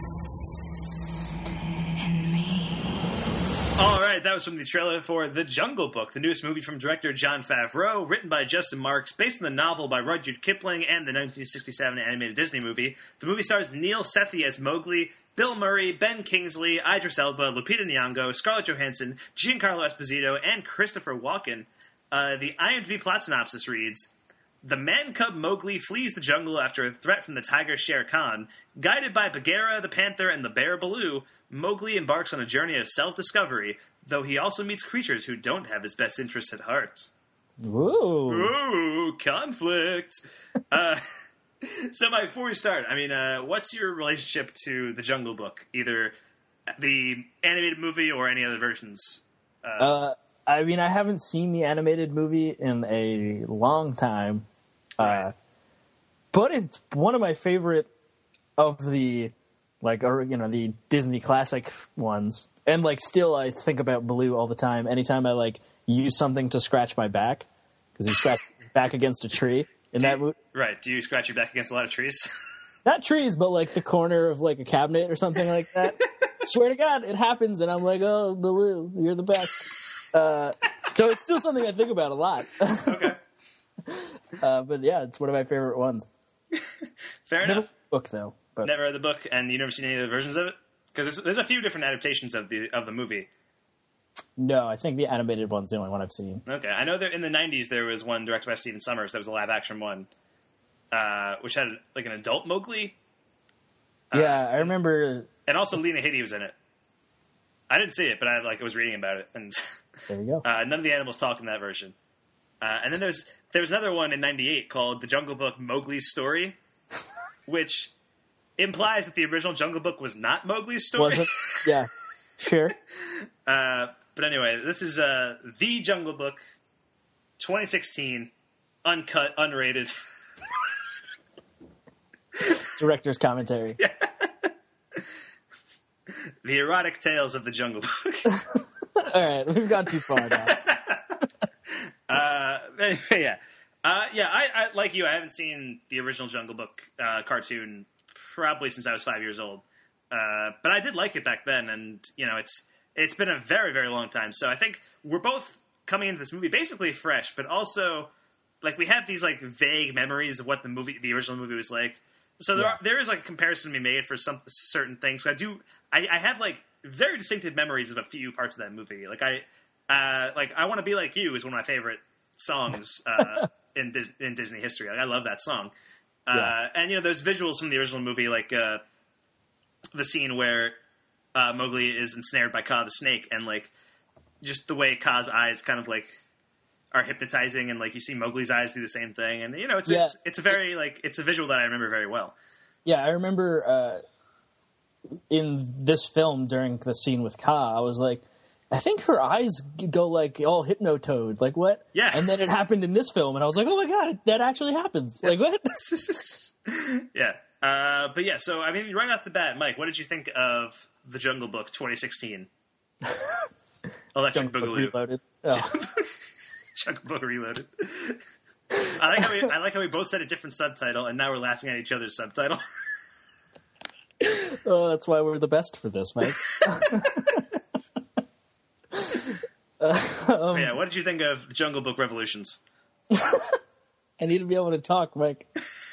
in me. All right, that was from the trailer for The Jungle Book, the newest movie from director Jon Favreau, written by Justin Marks, based on the novel by Rudyard Kipling and the nineteen sixty-seven animated Disney movie. The movie stars Neil Sethi as Mowgli, Bill Murray, Ben Kingsley, Idris Elba, Lupita Nyong'o, Scarlett Johansson, Giancarlo Esposito, and Christopher Walken. Uh, the IMDb plot synopsis reads: The man-cub Mowgli flees the jungle after a threat from the tiger Shere Khan. Guided by Bagheera the panther and the bear Baloo, Mowgli embarks on a journey of self-discovery, though he also meets creatures who don't have his best interests at heart. Ooh. Ooh, conflict! uh, so, Mike, before we start, I mean, uh, what's your relationship to The Jungle Book? Either the animated movie or any other versions? Uh, I mean, I haven't seen the animated movie in a long time, uh, but it's one of my favorite of the, like, or, you know, the Disney classic ones. And, like, still I think about Baloo all the time. Anytime I, like, use something to scratch my back, because he scratched his back against a tree in Do that you, movie. right. Do you scratch your back against a lot of trees? Not trees, but, like, the corner of, like, a cabinet or something like that. Swear to God, it happens, and I'm like, oh, Baloo, you're the best. Uh, so it's still something I think about a lot. Okay. uh, but, yeah, it's one of my favorite ones. Fair Never enough. book, though. But Never read the book, and you never seen any of the versions of it? Because there's, there's a few different adaptations of the of the movie. no, I think the animated one's the only one I've seen. Okay, I know that in the nineties there was one directed by Stephen Sommers that was a live action one, uh, which had like an adult Mowgli, Yeah, I remember. and also Lena Headey was in it. I didn't see it, but I like was reading about it, and There you go. uh, none of the animals talk in that version. Uh, and then there's there was another one in ninety-eight called The Jungle Book: Mowgli's Story, which implies that the original Jungle Book was not Mowgli's story. Was it? Yeah, sure. Uh, but anyway, this is uh, The Jungle Book, twenty sixteen, uncut, unrated. Director's commentary. The erotic tales of the Jungle Book. All right, we've gone too far now. uh, yeah. Uh, yeah, I, I like you. I haven't seen the original Jungle Book uh, cartoon probably since I was five years old. Uh, but I did like it back then, and you know, it's it's been a very, very long time. So I think we're both coming into this movie basically fresh, but also like we have these like vague memories of what the movie, the original movie, was like. So there Yeah. are, there is like a comparison to be made for some certain things. I do. I, I have like very distinctive memories of a few parts of that movie. Like I, uh, like I Want to Be Like You is one of my favorite songs uh, in Dis- in Disney history. Like I love that song. Uh, Yeah. And you know, there's visuals from the original movie, like uh, the scene where uh, Mowgli is ensnared by Kaa the snake, and like just the way Kaa's eyes kind of like are hypnotizing, and like you see Mowgli's eyes do the same thing, and you know, it's Yeah. it's, it's a very like it's a visual that I remember very well. Yeah, I remember uh, in this film during the scene with Kaa, I was like, I think her eyes go like all hypnotoad. Like what? Yeah. And then it happened in this film, and I was like, oh my God, that actually happens. Like what? Yeah. Uh, but yeah, so I mean, right off the bat, Mike, what did you think of The Jungle Book twenty sixteen? Electric Boogaloo. Reloaded. Oh. Jungle Book Reloaded. I like how we I like how we both said a different subtitle, and now we're laughing at each other's subtitle. Oh, that's why we're the best for this, Mike. But yeah, what did you think of The Jungle Book Revolutions? I need to be able to talk, Mike.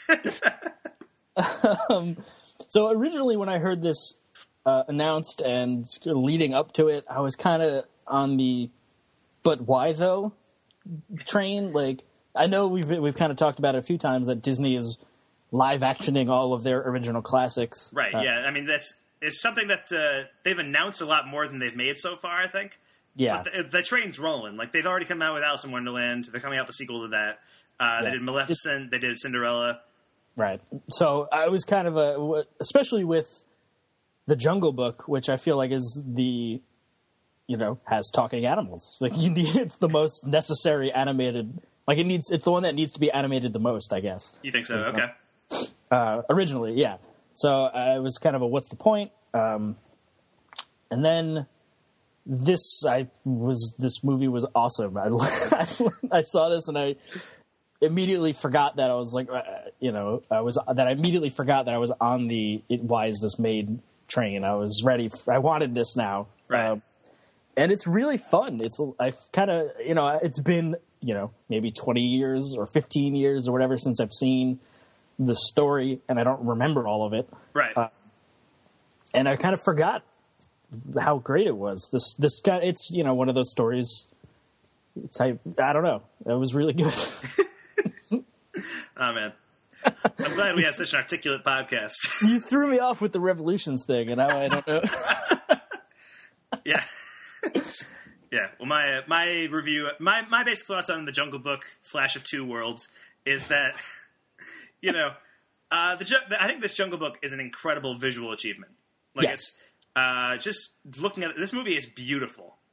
um, so originally, when I heard this uh, announced and leading up to it, I was kind of on the "but why though" train. Like, I know we've we've kind of talked about it a few times that Disney is live actioning all of their original classics. Right. Uh, Yeah. I mean, that's it's something that uh, they've announced a lot more than they've made so far. I think. Yeah. But the, the train's rolling. Like they've already come out with Alice in Wonderland. They're coming out with the sequel to that. Uh, They Yeah. did Maleficent. They did Cinderella. Right. So I was kind of a, especially with the Jungle Book, which I feel like is the, you know, has talking animals. Like you need, it's the most necessary animated. Like it needs, it's the one that needs to be animated the most, I guess. You think so? Is Okay. Uh, originally, yeah. So I was kind of a, what's the point? Um, and then this, I was, this movie was awesome. I, I saw this and I immediately forgot that I was like, uh, you know, I was, that I immediately forgot that I was on the, it, why is this made train? I was ready. I wanted this now. Right. Um, and it's really fun. It's, I kind of, you know, it's been, you know, maybe twenty years or fifteen years or whatever since I've seen the story, and I don't remember all of it. Right. Uh, and I kind of forgot how great it was. This, this guy, it's, you know, one of those stories. It's, I, I don't know. It was really good. Oh man, I'm glad we have such an articulate podcast. You threw me off with the Revolutions thing, and now I don't know. Yeah. Yeah. Well, my my review, my my basic thoughts on the Jungle Book: Flash of Two Worlds is that, you know, uh, the ju- I think this Jungle Book is an incredible visual achievement. Like Yes. it's uh, just looking at it, this movie is beautiful.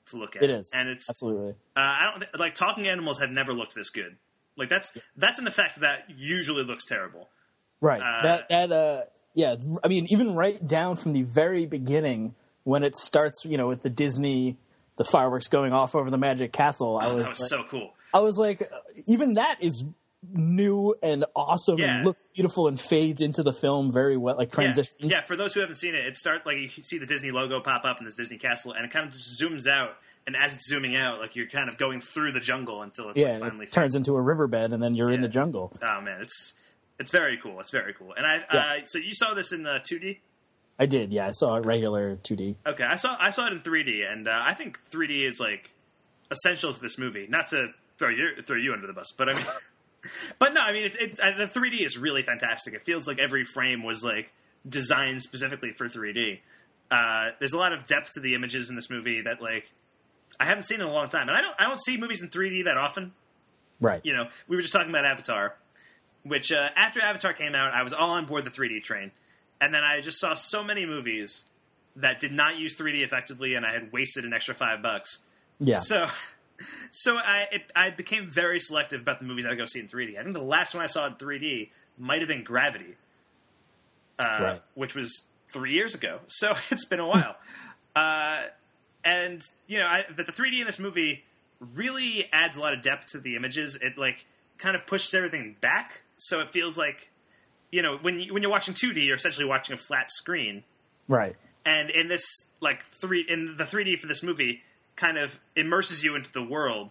to look at. It is, and it's absolutely. Uh, I don't th- like talking animals have never looked this good. Like that's that's an effect that usually looks terrible. Right. Uh, that that uh yeah, I mean even right down from the very beginning when it starts, you know, with the Disney the fireworks going off over the Magic Castle, I Oh, was that was like, so cool. I was like even that is new and awesome Yeah. and looks beautiful and fades into the film very well, like transitions. Yeah. yeah, for those who haven't seen it, it starts like you see the Disney logo pop up in this Disney castle, and it kind of just zooms out. And as it's zooming out, like you're kind of going through the jungle until it's Yeah, like finally it turns into a riverbed and then you're in Yeah. the jungle. Oh man, it's it's very cool. It's very cool. And I Yeah. uh, so you saw this in uh, two D? I did, yeah. I saw it regular two D. Okay, I saw I saw it in three D, and uh, I think three D is like essential to this movie. Not to throw you throw you under the bus, but I mean, but no, I mean it's, it's uh, the three D is really fantastic. It feels like every frame was like designed specifically for three D. Uh, there's a lot of depth to the images in this movie that like I haven't seen in a long time, and I don't I don't see movies in three D that often. Right. You know, we were just talking about Avatar, which uh, after Avatar came out, I was all on board the three D train. And then I just saw so many movies that did not use three D effectively, and I had wasted an extra five bucks. Yeah. So, so I it, I became very selective about the movies I would go see in three D. I think the last one I saw in three D might have been Gravity, uh, Right. which was three years ago. So it's been a while. uh, and you know, I, but the three D in this movie really adds a lot of depth to the images. It like kind of pushes everything back, so it feels like. You know, when you, when you're watching two D, you're essentially watching a flat screen. Right. And in this, like three in the three D for this movie, kind of immerses you into the world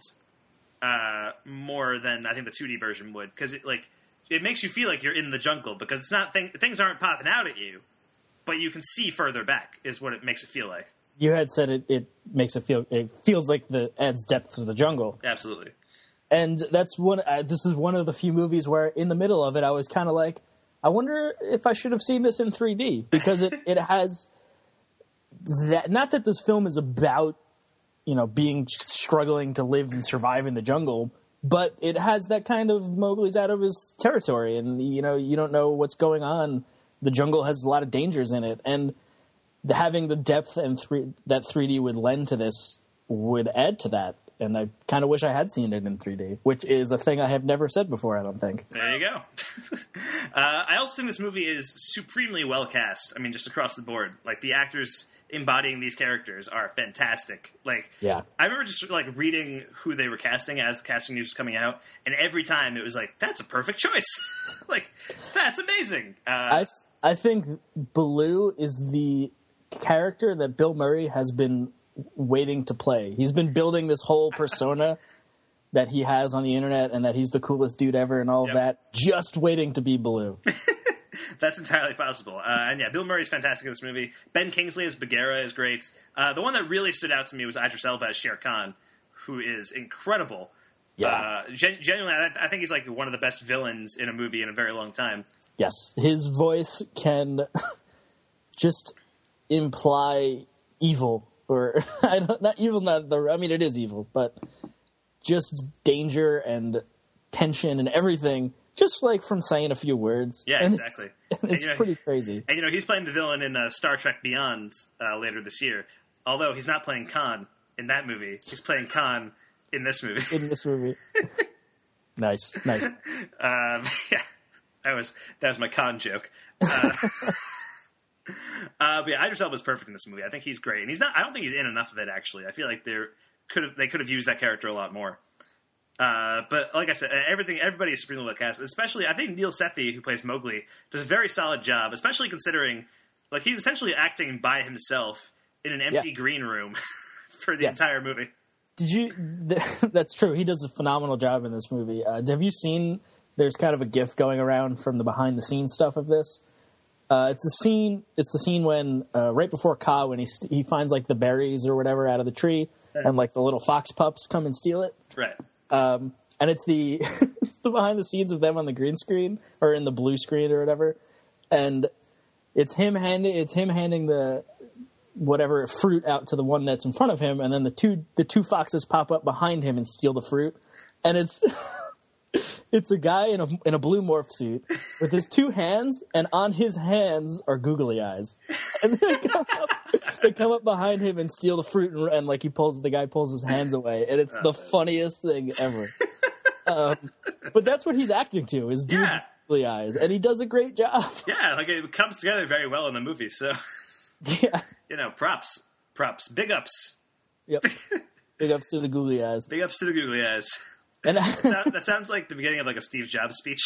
uh, more than I think the two D version would, because it like it makes you feel like you're in the jungle because it's not thing, things aren't popping out at you, but you can see further back is what it makes it feel like. You had said it, it makes it feel it feels like the adds depth to the jungle. Absolutely. And that's one. Uh, this is one of the few movies where, in the middle of it, I was kind of like, I wonder if I should have seen this in three D because it, it has that. Not that this film is about, you know, being struggling to live and survive in the jungle, but it has that kind of Mowgli's out of his territory, and you know, you don't know what's going on. The jungle has a lot of dangers in it, and having the depth and three, that three D would lend to this would add to that. And I kind of wish I had seen it in three D, which is a thing I have never said before, I don't think. There you go. uh, I also think this movie is supremely well cast. I mean, just across the board. Like, the actors embodying these characters are fantastic. Like, Yeah. I remember just, like, reading who they were casting as the casting news was coming out, and every time it was like, that's a perfect choice. Like, that's amazing. Uh, I, I think Baloo is the character that Bill Murray has been waiting to play. He's been building this whole persona that he has on the internet and that he's the coolest dude ever and all Yep. of that, just waiting to be Baloo. That's entirely possible. Uh, and yeah, Bill Murray's fantastic in this movie. Ben Kingsley as Bagheera is great. Uh, the one that really stood out to me was Idris Elba as Shere Khan, who is incredible. Yeah. Uh, gen- genuinely, I, I think he's like one of the best villains in a movie in a very long time. Yes. His voice can just imply evil. Or I don't, not evil, not the. I mean, it is evil, but just danger and tension and everything, just like from saying a few words. Yeah, and exactly. It's, And, it's you know, pretty crazy. And, you know, he's playing the villain in uh, Star Trek Beyond uh, later this year. Although he's not playing Khan in that movie. He's playing Khan in this movie. In this movie. Nice, nice. um, yeah, that was that was my Khan joke. Uh, uh, but yeah, Idris Elba's perfect in this movie. I think he's great, and he's not. I don't think he's in enough of it. Actually, I feel like they could have they could have used that character a lot more. Uh, but like I said, everything everybody is supremely well cast. Especially, I think Neil Sethi, who plays Mowgli, does a very solid job. Especially considering, like, he's essentially acting by himself in an empty Yeah. green room for the Yes. entire movie. Did you? Th- that's true. He does a phenomenal job in this movie. Uh, have you seen? There's kind of a GIF going around from the behind the scenes stuff of this. Uh, it's a scene. It's the scene when uh, right before Ka, when he st- he finds like the berries or whatever out of the tree, and like the little fox pups come and steal it. Right. Um, and it's the it's the behind the scenes of them on the green screen or in the blue screen or whatever, and it's him handing it's him handing the whatever fruit out to the one that's in front of him, and then the two the two foxes pop up behind him and steal the fruit, and it's it's a guy in a in a blue morph suit with his two hands, and on his hands are googly eyes, and they come up they come up behind him and steal the fruit, and, and like he pulls the guy pulls his hands away, and it's the funniest thing ever. um, but that's what he's acting to is dudes Yeah. with googly eyes, and he does a great job. Yeah, like it comes together very well in the movie. So, Yeah. you know, props, props, big ups, Yep. Big ups to the googly eyes. big ups to the googly eyes. And That, that sounds like the beginning of like a Steve Jobs speech.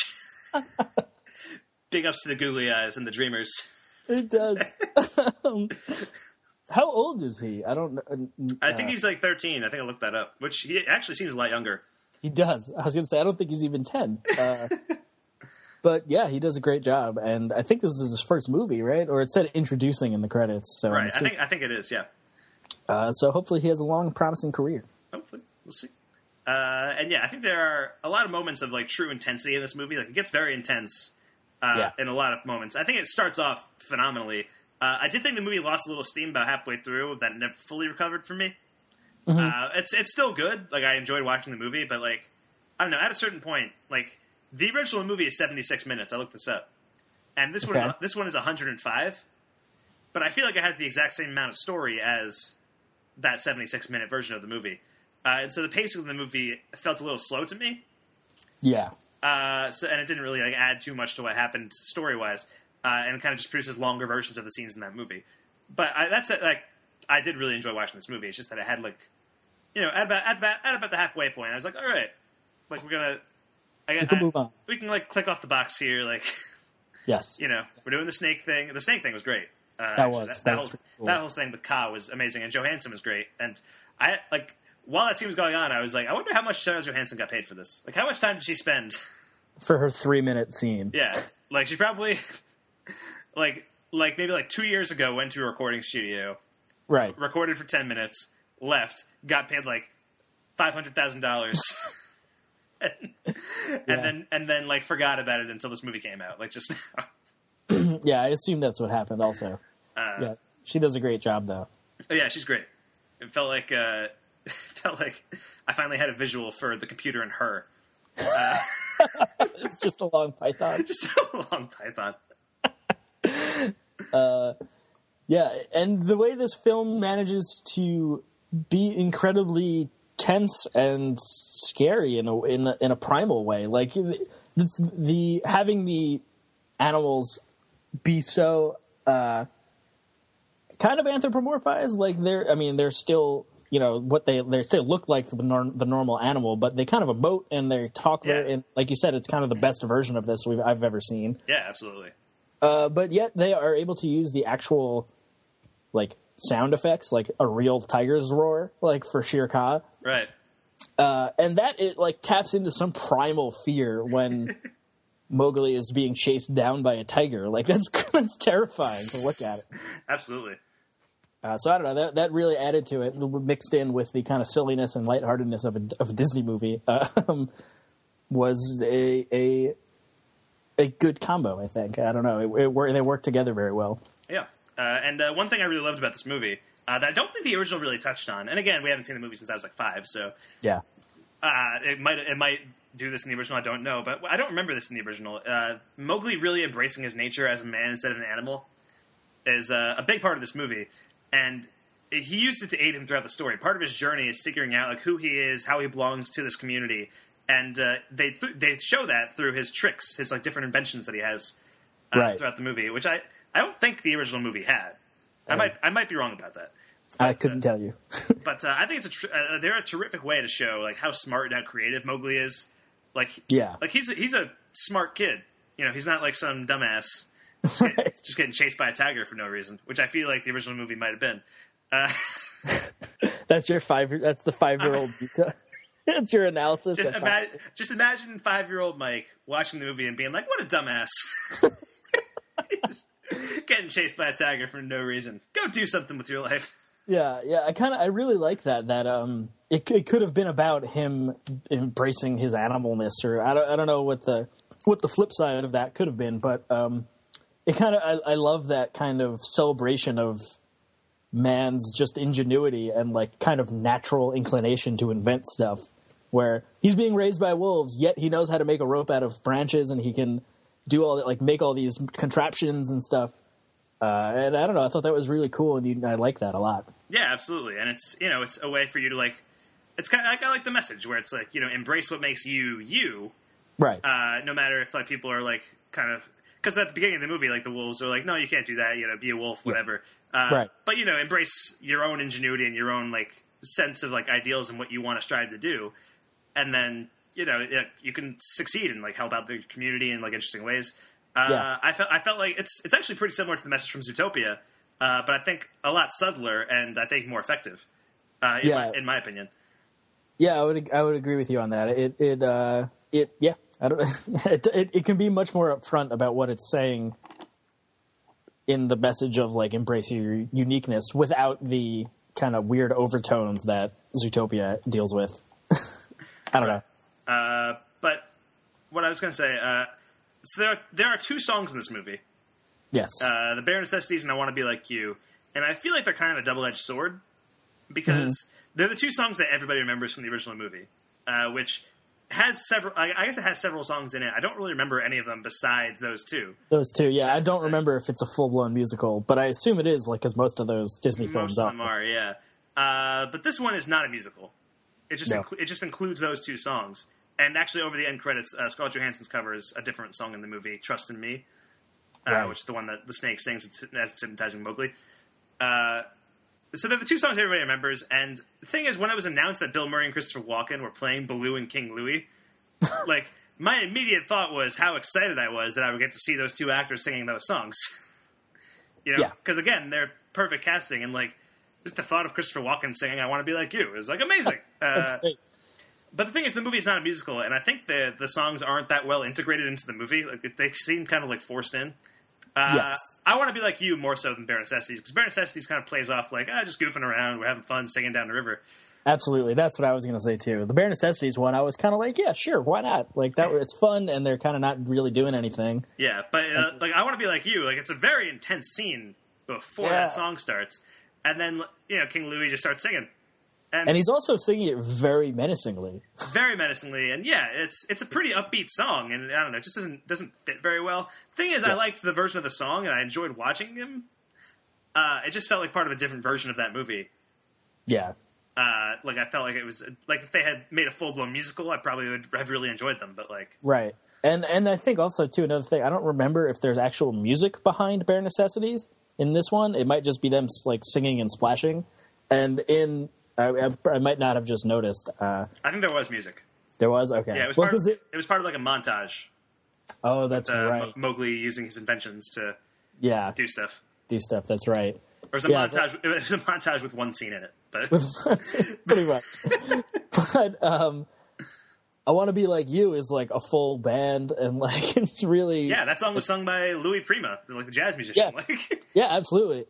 Big ups to the googly eyes and the dreamers. it does. Um, how old is he? I don't know. I think he's like thirteen. I think I looked that up, which he actually seems a lot younger. He does. I was going to say, I don't think he's even ten. Uh, but yeah, he does a great job. And I think this is his first movie, right? Or it said introducing in the credits. So I'm Right. I assuming- think I think it is. Yeah. uh, so hopefully he has a long, promising career. Hopefully, we'll see. Uh, and yeah, I think there are a lot of moments of like true intensity in this movie. Like it gets very intense uh, Yeah. in a lot of moments. I think it starts off phenomenally. Uh, I did think the movie lost a little steam about halfway through. That never fully recovered for me. Uh, it's it's still good. Like I enjoyed watching the movie, but like I don't know. At a certain point, like the original movie is seventy-six minutes. I looked this up, and this one Okay. is, this one is one hundred five. But I feel like it has the exact same amount of story as that seventy-six minute version of the movie. Uh, and so the pacing of the movie felt a little slow to me. Yeah. Uh, so and it didn't really like add too much to what happened story wise, uh, and it kind of just produces longer versions of the scenes in that movie. But I, that's it, like I did really enjoy watching this movie. It's just that it had like, you know, at about at about at about the halfway point, I was like, all right, like we're gonna, I, We can I- move on. we can like click off the box here, like Yes. you know, we're doing the snake thing. The snake thing was great. Uh, That actually. was- that, that that was whole pretty cool. that whole thing with Ka was amazing, and Johansson was great. And I like while that scene was going on, I was like, I wonder how much Sarah Johansson got paid for this. Like, how much time did she spend? For her three minute scene. Yeah, like she probably like like maybe like two years ago went to a recording studio, Right. recorded for ten minutes, left, got paid like five hundred thousand dollars. And, and Yeah. then and then like forgot about it until this movie came out. Like just Yeah, I assume that's what happened also. uh, Yeah. She does a great job, though. Oh, yeah, she's great. It felt like uh, it felt like I finally had a visual for the computer and her. It's just a long python. Just a long python. Yeah, and the way this film manages to be incredibly tense and scary in a in a, in a primal way, like it's the having the animals be so uh, kind of anthropomorphized, like they're I mean they're still you know what they they still look like the norm, the normal animal, but they kind of emote and they talk Yeah. very, and like you said, it's kind of the best version of this we've I've ever seen. Yeah, absolutely. Uh, but yet they are able to use the actual like sound effects, like a real tiger's roar, like for Shere Khan, Right. uh, and that it like taps into some primal fear when Mowgli is being chased down by a tiger. Like that's that's terrifying to look at it. Absolutely. Uh, so I don't know, that that really added to it, mixed in with the kind of silliness and lightheartedness of a of a Disney movie. Um, was a a a good combo, I think. I don't know, it, it, wor- they work together very well. Yeah. Uh, and uh, one thing I really loved about this movie uh, that I don't think the original really touched on, and again, we haven't seen the movie since I was like five, so Yeah. uh, it might it might do this in the original. I don't know, but I don't remember this in the original. Uh, Mowgli really embracing his nature as a man instead of an animal is uh, a big part of this movie, and he used it to aid him throughout the story. Part of his journey is figuring out like who he is, how he belongs to this community, and uh, they th- they show that through his tricks, his like different inventions that he has uh, Right. throughout the movie, which I, I don't think the original movie had. I might I might be wrong about that. I But, couldn't uh, tell you. But uh, I think it's a tr- uh, they're a terrific way to show like how smart and how creative Mowgli is. Like Yeah. like he's a, he's a smart kid. You know, he's not like some dumbass just, getting, Right. just getting chased by a tiger for no reason, which I feel like the original movie might have been. Uh, That's your five. That's the five-year-old. That's your analysis. just of how- imagine just imagine five year old Mike watching the movie and being like, "What a dumbass." He's getting chased by a tiger for no reason. Go do something with your life. Yeah, yeah. I kind of, I really like that. That um, it, it could have been about him embracing his animalness, or I don't, I don't know what the what the flip side of that could have been, but um, it kind of, I, I love that kind of celebration of man's just ingenuity and like kind of natural inclination to invent stuff. Where he's being raised by wolves, yet he knows how to make a rope out of branches, and he can do all that, like make all these contraptions and stuff. Uh, and I don't know, I thought that was really cool, and you, I like that a lot. Yeah, absolutely. And it's, you know, it's a way for you to, like, it's kind of, like, I like the message where it's like, you know, embrace what makes you you, Right. uh, no matter if, like, people are, like, kind of, because at the beginning of the movie, like, the wolves are like, no, you can't do that, you know, be a wolf, whatever. Uh, Right. But, you know, embrace your own ingenuity and your own, like, sense of, like, ideals and what you want to strive to do. And then, you know, it, you can succeed and, like, help out the community in, like, interesting ways. Uh, Yeah. I felt I felt like it's it's actually pretty similar to the message from Zootopia, uh, but I think a lot subtler and I think more effective, uh, in, Yeah. my, in my opinion. Yeah, I would I would agree with you on that. It it uh it yeah, I don't it, it it can be much more upfront about what it's saying in the message of like embrace your uniqueness without the kind of weird overtones that Zootopia deals with. I don't know. Uh, but what I was going to say, uh, so there are, there are two songs in this movie. Yes. Uh, the Bare Necessities and I Want to Be Like You. And I feel like they're kind of a double-edged sword because Mm-hmm. they're the two songs that everybody remembers from the original movie, uh, which has several, I, I guess it has several songs in it. I don't really remember any of them besides those two. Those two. Yeah, I That's don't the thing. remember if it's a full-blown musical, but I assume it is, like, because most of those Disney films Most of are. them are, yeah. Uh, but this one is not a musical. It just No. inclu- it just includes those two songs. And actually, over the end credits, uh, Scarlett Johansson covers a different song in the movie, "Trust in Me," uh, Right. which is the one that the snake sings as it's hypnotizing Mowgli. Uh, so they're the two songs everybody remembers. And the thing is, when it was announced that Bill Murray and Christopher Walken were playing Baloo and King Louie, like my immediate thought was how excited I was that I would get to see those two actors singing those songs. You know, Yeah. because again, they're perfect casting, and like just the thought of Christopher Walken singing "I Want to Be Like You" is like amazing. That's Uh, great. but the thing is, the movie is not a musical, and I think the the songs aren't that well integrated into the movie. Like they seem kind of like forced in. Uh, Yes. I Want to Be Like You more so than Bare Necessities, because Bare Necessities kind of plays off like, ah, just goofing around, we're having fun singing down the river. Absolutely, that's what I was going to say too. The Bare Necessities one, I was kind of like, yeah, sure, why not? Like that, it's fun, and they're kind of not really doing anything. Yeah, but uh, like I Want to Be Like You, like it's a very intense scene before Yeah. that song starts, and then you know King Louie just starts singing, and, And he's also singing it very menacingly. very menacingly, and yeah, it's it's a pretty upbeat song, and I don't know, it just doesn't doesn't fit very well. Thing is, I Yeah. liked the version of the song, and I enjoyed watching him. Uh, it just felt like part of a different version of that movie. Yeah, Uh, like I felt like it was like if they had made a full blown musical, I probably would have really enjoyed them. But like, right. And and I think also too another thing, I don't remember if there's actual music behind Bare Necessities in this one. It might just be them like singing and splashing. And in I, I, I might not have just noticed. Uh, I think there was music. there was okay. Yeah, it was Well, part. Of, 'cause it, it was part of like a montage. oh, that's Uh, right. Mo- Mowgli using his inventions to Yeah, do stuff. do stuff. That's right. Or it was a Yeah, montage. It was a montage with one scene in it. But Pretty much. But um, I Want to Be Like You is like a full band, and like it's really yeah, that song was sung by Louis Prima, like the jazz musician. Yeah. Like, yeah, absolutely.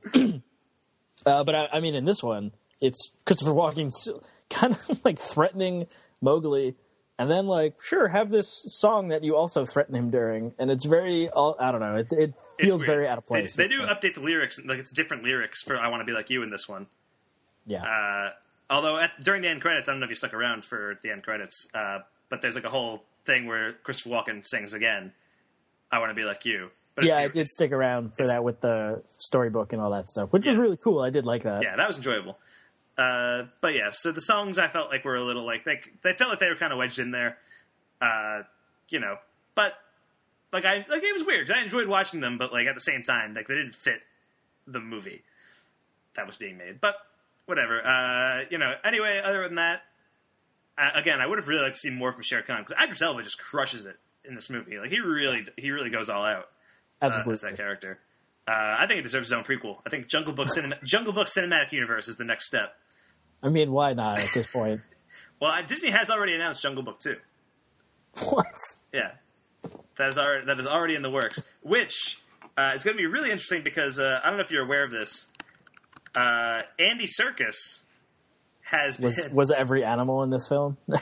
uh, but I, I mean, in this one, it's Christopher Walken s- kind of like threatening Mowgli, and then like, sure, have this song that you also threaten him during, and it's very, all I don't know, it, it it's feels weird. very out of place. They, they do It's, uh, update the lyrics, like it's different lyrics for "I Want to Be Like You" in this one. yeah, Uh, although at, during the end credits, I don't know if you stuck around for the end credits, uh, but there's like a whole thing where Christopher Walken sings again, "I Want to Be Like You." But yeah, if I you- did stick around for that with the storybook and all that stuff, which was Yeah. really cool. I did like that. Yeah, that was enjoyable. Uh, but yeah, so the songs I felt like were a little like they they felt like they were kind of wedged in there, uh, you know. But like I like it was weird 'cause I enjoyed watching them, but like at the same time, like they didn't fit the movie that was being made. But whatever, uh, you know. Anyway, other than that, uh, again, I would have really liked to see more from Shere Khan because Idris Elba just crushes it in this movie. Like he really he really goes all out uh, Absolutely. as that character. Uh, I think it deserves its own prequel. I think Jungle Book cinema- Jungle Book Cinematic Universe is the next step. I mean, why not at this point? Well, uh, Disney has already announced Jungle Book two. What? Yeah, that is already that is already in the works. Which uh, is going to be really interesting because uh, I don't know if you're aware of this. Uh, Andy Serkis has Was been. was every animal in this film? No.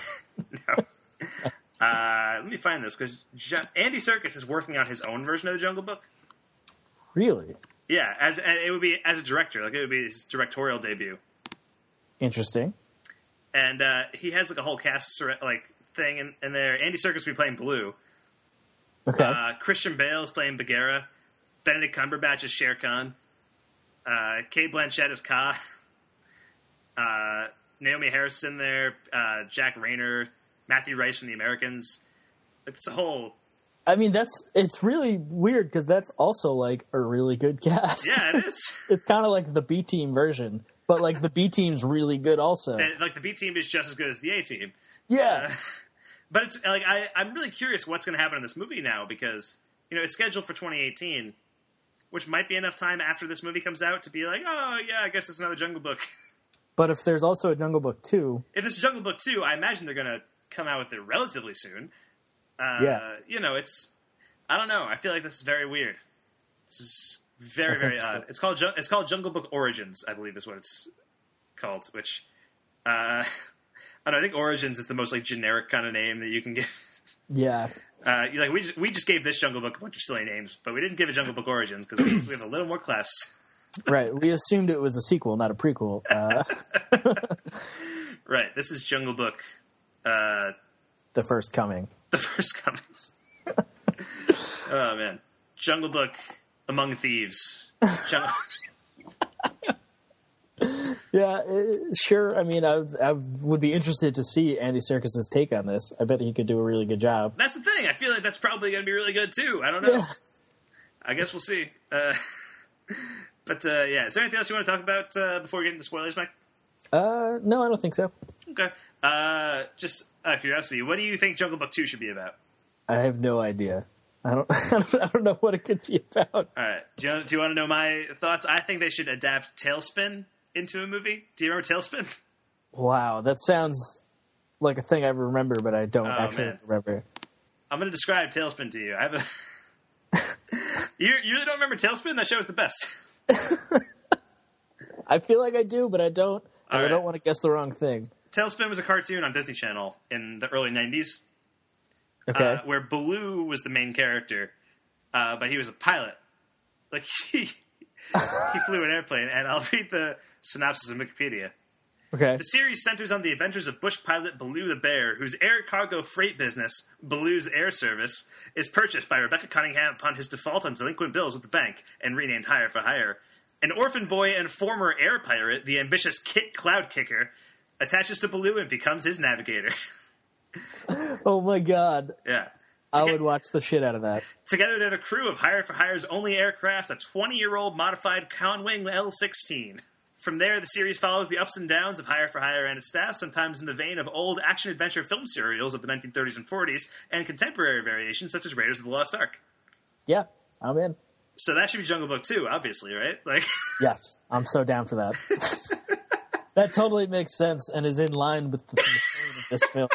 Uh, let me find this because Andy Serkis is working on his own version of the Jungle Book. Really Yeah, as and it would be as a director, like it would be his directorial debut. interesting. And uh, he has like a whole cast like thing in, in there. Andy Serkis will be playing Baloo. Okay. Uh, Christian Bale is playing Bagheera. Benedict Cumberbatch as Shere Khan. Uh, Cate Blanchett as Ka. Uh, Naomi Harris in there. Uh, Jack Rayner. Matthew Rice from The Americans. It's a whole... I mean, that's it's really weird because that's also like a really good cast. Yeah, it is. It's kind of like the B team version, but like the B team's really good also. And, like the B team is just as good as the A team. Yeah, Uh, but it's like I, I'm really curious what's going to happen in this movie now because you know it's scheduled for twenty eighteen, which might be enough time after this movie comes out to be like, oh yeah, I guess it's another Jungle Book. but if there's also a Jungle Book two, If this is Jungle Book two, I imagine they're going to come out with it relatively soon. Uh, Yeah. You know, it's I don't know. I feel like this is very weird. This is very That's very interesting. odd. It's called Ju- it's called Jungle Book Origins, I believe is what it's called. Which uh, I don't know. I think Origins is the most like generic kind of name that you can give. yeah, Uh, you- like we just we just gave this Jungle Book a bunch of silly names, but we didn't give it Jungle Book Origins because we, we have a little more class. right. We assumed it was a sequel, not a prequel. Uh, Right. This is Jungle Book, uh, the First Coming. the first coming. Oh man, Jungle Book Among Thieves. Jungle- Yeah, uh, sure. I mean, I, I would be interested to see Andy Serkis's take on this. I bet he could do a really good job. That's the thing. I feel like that's probably going to be really good too. I don't know. Yeah. I guess we'll see. Uh, but uh, yeah, is there anything else you want to talk about uh, before we get into spoilers, Mike? Uh, no, I don't think so. Okay. Uh, just out of curiosity, what do you think Jungle Book Two should be about? I have no idea. I don't. I don't, I don't know what it could be about. All right. Do you, do you want to know my thoughts? I think they should adapt Tailspin into a movie. Do you remember Tailspin? Wow, that sounds like a thing I remember, but I don't Oh, actually man. remember. I'm going to describe Tailspin to you. I have a. you you really don't remember Tailspin? That show is the best. I feel like I do, but I don't. And All I right. don't want to guess the wrong thing. Tailspin was a cartoon on Disney Channel in the early nineties. Okay. Uh, where Baloo was the main character, uh, but he was a pilot. Like he he flew an airplane, and I'll read the synopsis in Wikipedia. okay. The series centers on the adventures of bush pilot Baloo the Bear, whose air cargo freight business, Baloo's Air Service, is purchased by Rebecca Cunningham upon his default on delinquent bills with the bank and renamed Hire for Hire. An orphan boy and former air pirate, the ambitious Kit Cloudkicker, attaches to Baloo and becomes his navigator. Oh my god. Yeah. I Toge- would watch the shit out of that. Together, they're the crew of Hire for Hire's only aircraft, a twenty-year-old modified Conwing L sixteen. From there, the series follows the ups and downs of Hire for Hire and its staff, sometimes in the vein of old action-adventure film serials of the nineteen thirties and forties, and contemporary variations such as Raiders of the Lost Ark. Yeah, I'm in. So that should be Jungle Book two, obviously, right? Like, Yes, I'm so down for that. That totally makes sense and is in line with the, the tone of this film.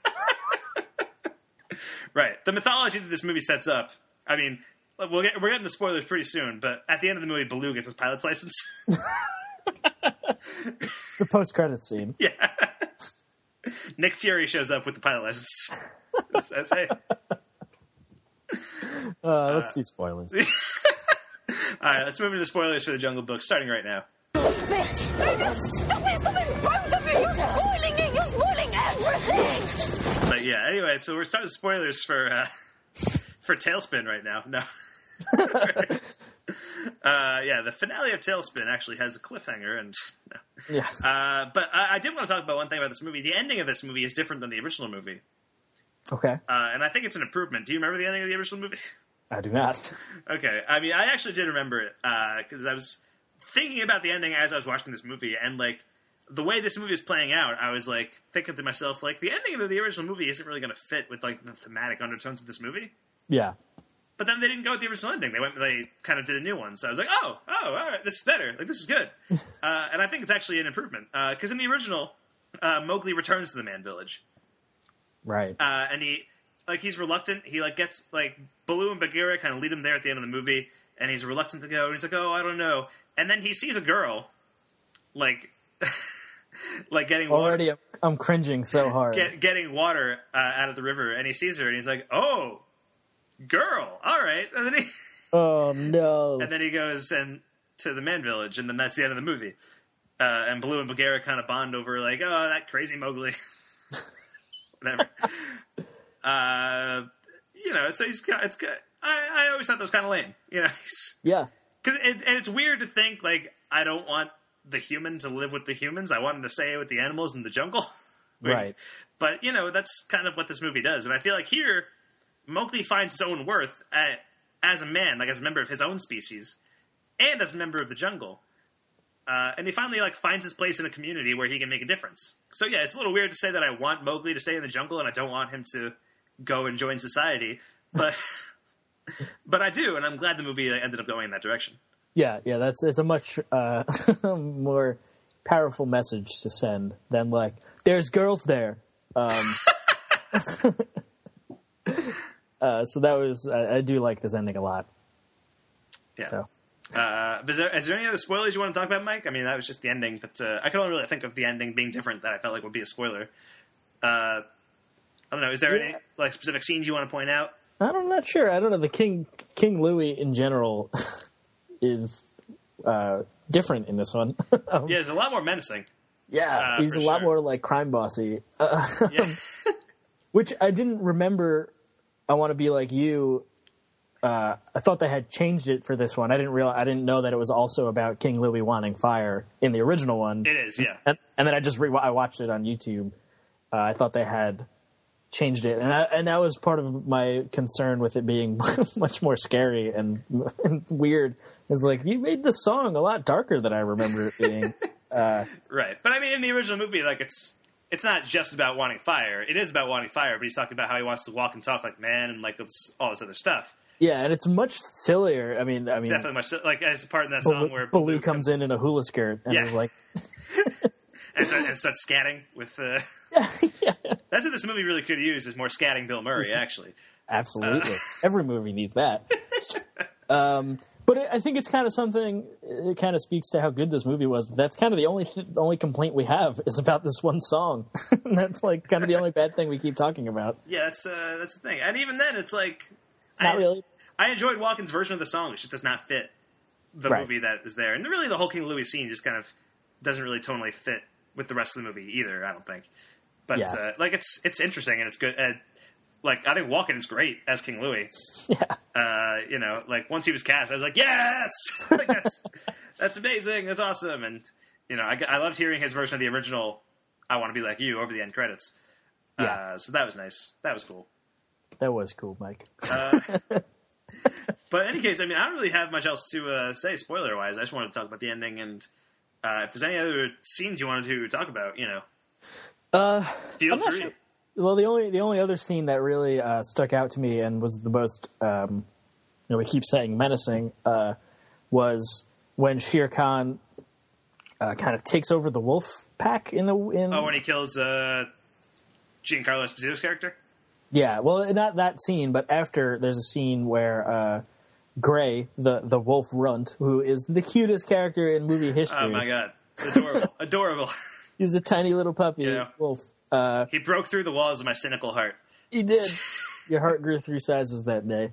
right. The mythology that this movie sets up, I mean, we'll get, we're getting to spoilers pretty soon, but at the end of the movie, Baloo gets his pilot's license. It's a post-credit scene. Yeah. Nick Fury shows up with the pilot license. It says, hey. Uh, let's do spoilers. All right, let's move into spoilers for the Jungle Book, starting right now. Stop it! Stop it! Both of you! You're spoiling it! You're spoiling everything! But yeah, anyway, so we're starting spoilers for uh, for Tailspin right now. No. uh, yeah, the finale of Tailspin actually has a cliffhanger, and no. Yeah. Uh, but I, I did want to talk about one thing about this movie. The ending of this movie is different than the original movie, Okay. uh, and I think it's an improvement. Do you remember the ending of the original movie? I do not. Okay, I mean, I actually did remember it because I was thinking about the ending as I was watching this movie, and like the way this movie is playing out, I was like thinking to myself, like the ending of the original movie isn't really going to fit with like the thematic undertones of this movie. Yeah. But then they didn't go with the original ending. They went, they kind of did a new one. So I was like, oh, oh, all right, this is better. Like this is good, uh, and I think it's actually an improvement because in the original, uh, Mowgli returns to the Man Village, Right. uh, and he like he's reluctant. He like gets like Baloo and Bagheera kind of lead him there at the end of the movie, and he's reluctant to go. And he's like, oh, I don't know. And then he sees a girl, like, like getting water, Already, I'm, I'm cringing so hard. get, getting water uh, out of the river, and he sees her, and he's like, oh, girl, all right. And then he Oh no. and then he goes and to the Man Village, and then that's the end of the movie. Uh, and Baloo and Bagheera kind of bond over like, oh, that crazy Mowgli, whatever. uh, you know, so he's got, it's got. I, I always thought that was kind of lame. You know, Yeah. because it, and it's weird to think like I don't want the human to live with the humans. I want him to stay with the animals in the jungle. Right. But you know, that's kind of what this movie does, and I feel like here Mowgli finds his own worth at, as a man, like as a member of his own species, and as a member of the jungle. Uh, and he finally like finds his place in a community where he can make a difference. So yeah, it's a little weird to say that I want Mowgli to stay in the jungle and I don't want him to go and join society, but but I do, and I'm glad the movie ended up going in that direction. Yeah, yeah, that's it's a much uh, more powerful message to send than like there's girls there. Um, uh, so that was I, I do like this ending a lot. Yeah. So. Uh, is, there, is there any other spoilers you want to talk about, Mike? I mean, that was just the ending, but uh, I can only really think of the ending being different that I felt like would be a spoiler. Uh, I don't know. Is there Yeah. any like specific scenes you want to point out? I'm not sure. I don't know. The King King Louis in general is uh, different in this one. um, Yeah, there's a lot more menacing. yeah, uh, he's for a lot sure. more like crime bossy, uh, Yeah. which I didn't remember. I Want to Be Like You. Uh, I thought they had changed it for this one. I didn't realize. I didn't know that it was also about King Louis wanting fire in the original one. It is, yeah. And, and then I just re- I watched it on YouTube. Uh, I thought they had changed it, and I, and that was part of my concern with it being much more scary and, and weird. It's like you made the song a lot darker than I remember it being. uh, Right. But I mean, in the original movie, like it's it's not just about wanting fire. It is about wanting fire, but he's talking about how he wants to walk and talk like man and like this, all this other stuff. yeah, and it's much sillier. I mean, I mean, Definitely much like as a part in that song Baloo, where Baloo comes in in a hula skirt and Yeah. is like, and, start, and starts scatting with. Uh, yeah, that's what this movie really could use is more scatting Bill Murray. Actually, absolutely. Every movie needs that. Um, but it, I think it's kind of something. It kind of speaks to how good this movie was. That's kind of the only th- the only complaint we have is about this one song. That's like kind of the only bad thing we keep talking about. yeah, that's uh, that's the thing. And even then, it's like Not I, really. I enjoyed Walken's version of the song. It just does not fit the Right. movie that is there, and really the whole King Louis scene just kind of doesn't really tonally fit with the rest of the movie either. I don't think. But Yeah. uh, like it's it's interesting and it's good. Uh, like I think Walken is great as King Louis. Yeah. Uh, you know, like once he was cast, I was like, yes, like that's that's amazing, that's awesome, and you know, I, I loved hearing his version of the original "I Want to Be Like You" over the end credits. Yeah. Uh, so that was nice. That was cool. That was cool, Mike. But in any case, I mean, I don't really have much else to uh, say spoiler wise. I just wanted to talk about the ending, and uh, if there's any other scenes you wanted to talk about, you know, Uh, feel I'm not free. sure. Well, the only the only other scene that really uh, stuck out to me and was the most, um, you know, we keep saying menacing, uh, was when Shere Khan uh, kind of takes over the wolf pack in the in. Oh, when he kills uh, Giancarlo Esposito's character. Yeah, well, not that scene, but after there's a scene where uh, Gray, the the wolf runt, who is the cutest character in movie history. Oh my god, adorable, adorable. He's a tiny little puppy Yeah. wolf. Uh, He broke through the walls of my cynical heart. He did. Your heart grew three sizes that day.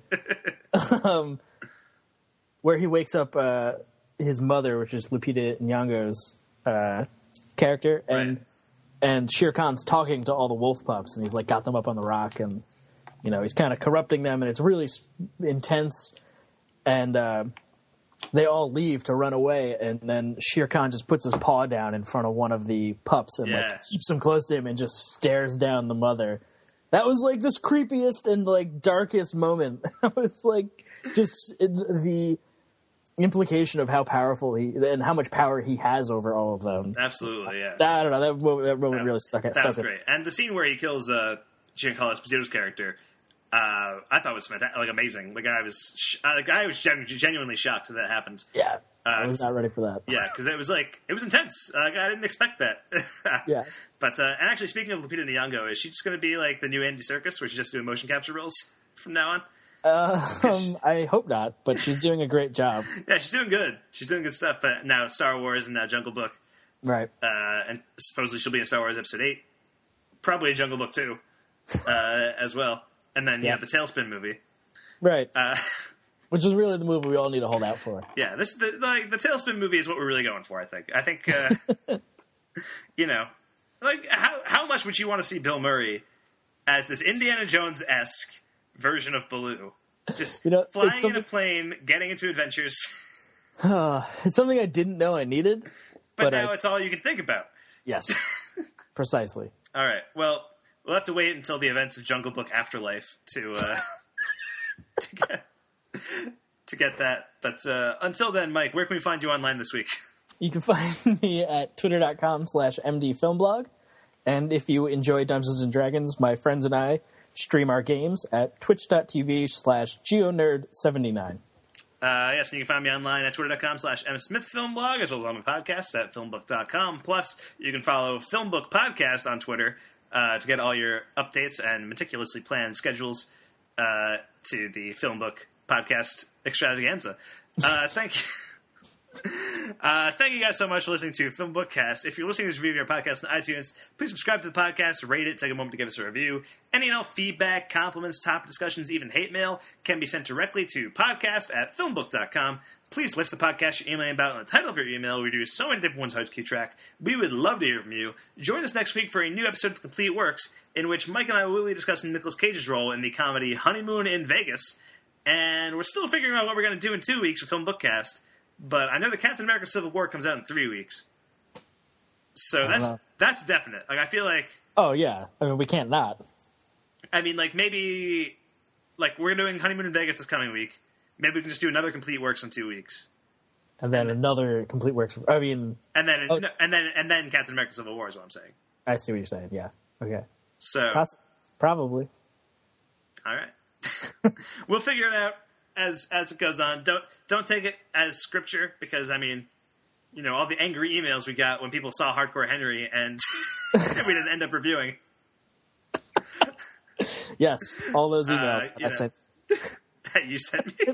um, where he wakes up uh, his mother, which is Lupita Nyong'o's uh, character, and Right. and Shere Khan's talking to all the wolf pups, and he's like got them up on the rock, and you know he's kind of corrupting them, and it's really s- intense. And uh, they all leave to run away, and then Shere Khan just puts his paw down in front of one of the pups and like Yes. keeps him close to him and just stares down the mother. That was like this creepiest and like darkest moment. I was like, just it, the implication of how powerful he and how much power he has over all of them. Absolutely, yeah. I don't know. That moment, that moment That- really stuck. That stuck was with- great. And the scene where he kills uh, Giancarlo Esposito's character, uh, I thought was fantastic, like amazing. The guy was, sh- uh, the guy was genu- genuinely shocked that that happened. Yeah, I Uh, was not ready for that. Yeah, because it was like it was intense. Like I didn't expect that. Yeah. But uh, and actually, speaking of Lupita Nyong'o, is she just going to be like the new Andy Serkis, where she's just doing motion capture roles from now on? Um, I hope not, but she's doing a great job. Yeah, she's doing good. She's doing good stuff. But now Star Wars and now Jungle Book, Right. uh, and supposedly she'll be in Star Wars Episode Eight, probably in Jungle Book Two, uh, as well. And then you Yeah. know the Tailspin movie. Right. Uh, Which is really the movie we all need to hold out for. yeah, this the like the Tailspin movie is what we're really going for. I think. I think. Uh, you know, like how how much would you want to see Bill Murray as this Indiana Jones esque version of Baloo? Just You know, it's flying in a something- plane, getting into adventures. Uh, it's something I didn't know I needed. But, But now I- it's all you can think about. Yes, precisely. All right. Well, we'll have to wait until the events of Jungle Book Afterlife to uh, to get to get that. But uh, until then, Mike, where can we find you online this week? You can find me at twitter.com slash mdfilmblog. And if you enjoy Dungeons and Dragons, my friends and I stream our games at twitch.tv slash geonerd79. Uh, yes, and you can find me online at twitter.com slash msmithfilmblog, as well as on my podcast at filmbook dot com. Plus, you can follow Filmbook Podcast on Twitter uh, to get all your updates and meticulously planned schedules uh, to the Filmbook Podcast extravaganza. Uh, thank you. Uh, thank you guys so much for listening to Film Bookcast. If you're listening to this review of our podcast on iTunes, please subscribe to the podcast, rate it, take a moment to give us a review. Any and all feedback, compliments, topic discussions, even hate mail can be sent directly to podcast at filmbook dot com. Please list the podcast you're emailing about in the title of your email. We do so many different ones hard to keep track. We would love to hear from you. Join us next week for a new episode of Complete Works, in which Mike and I will be discussing Nicolas Cage's role in the comedy Honeymoon in Vegas. And we're still figuring out what we're going to do in two weeks for Film Bookcast. But I know that Captain America Civil War comes out in three weeks. So that's know. that's definite. Like, I feel like, Oh, yeah. I mean, we can't not. I mean, like, maybe, like, we're doing Honeymoon in Vegas this coming week. Maybe we can just do another Complete Works in two weeks. And then another complete works. I mean, And then, Oh. no, and then, and then Captain America Civil War is what I'm saying. I see what you're saying. Yeah. Okay. So, Poss- probably. all right. We'll figure it out as as it goes on. Don't don't take it as scripture, because, I mean, you know, all the angry emails we got when people saw Hardcore Henry and we didn't end up reviewing. Yes. All those Uh, emails. you I know. sent. That you sent me.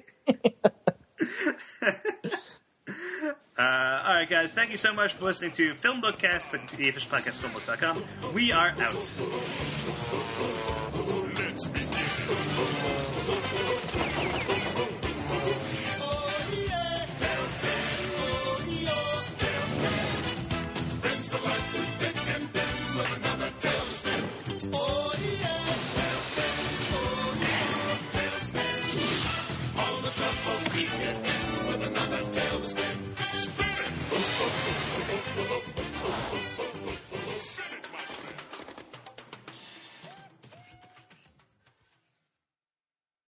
uh, all right, guys. Thank you so much for listening to Film Bookcast, the, the official podcast of filmbook dot com. We are out.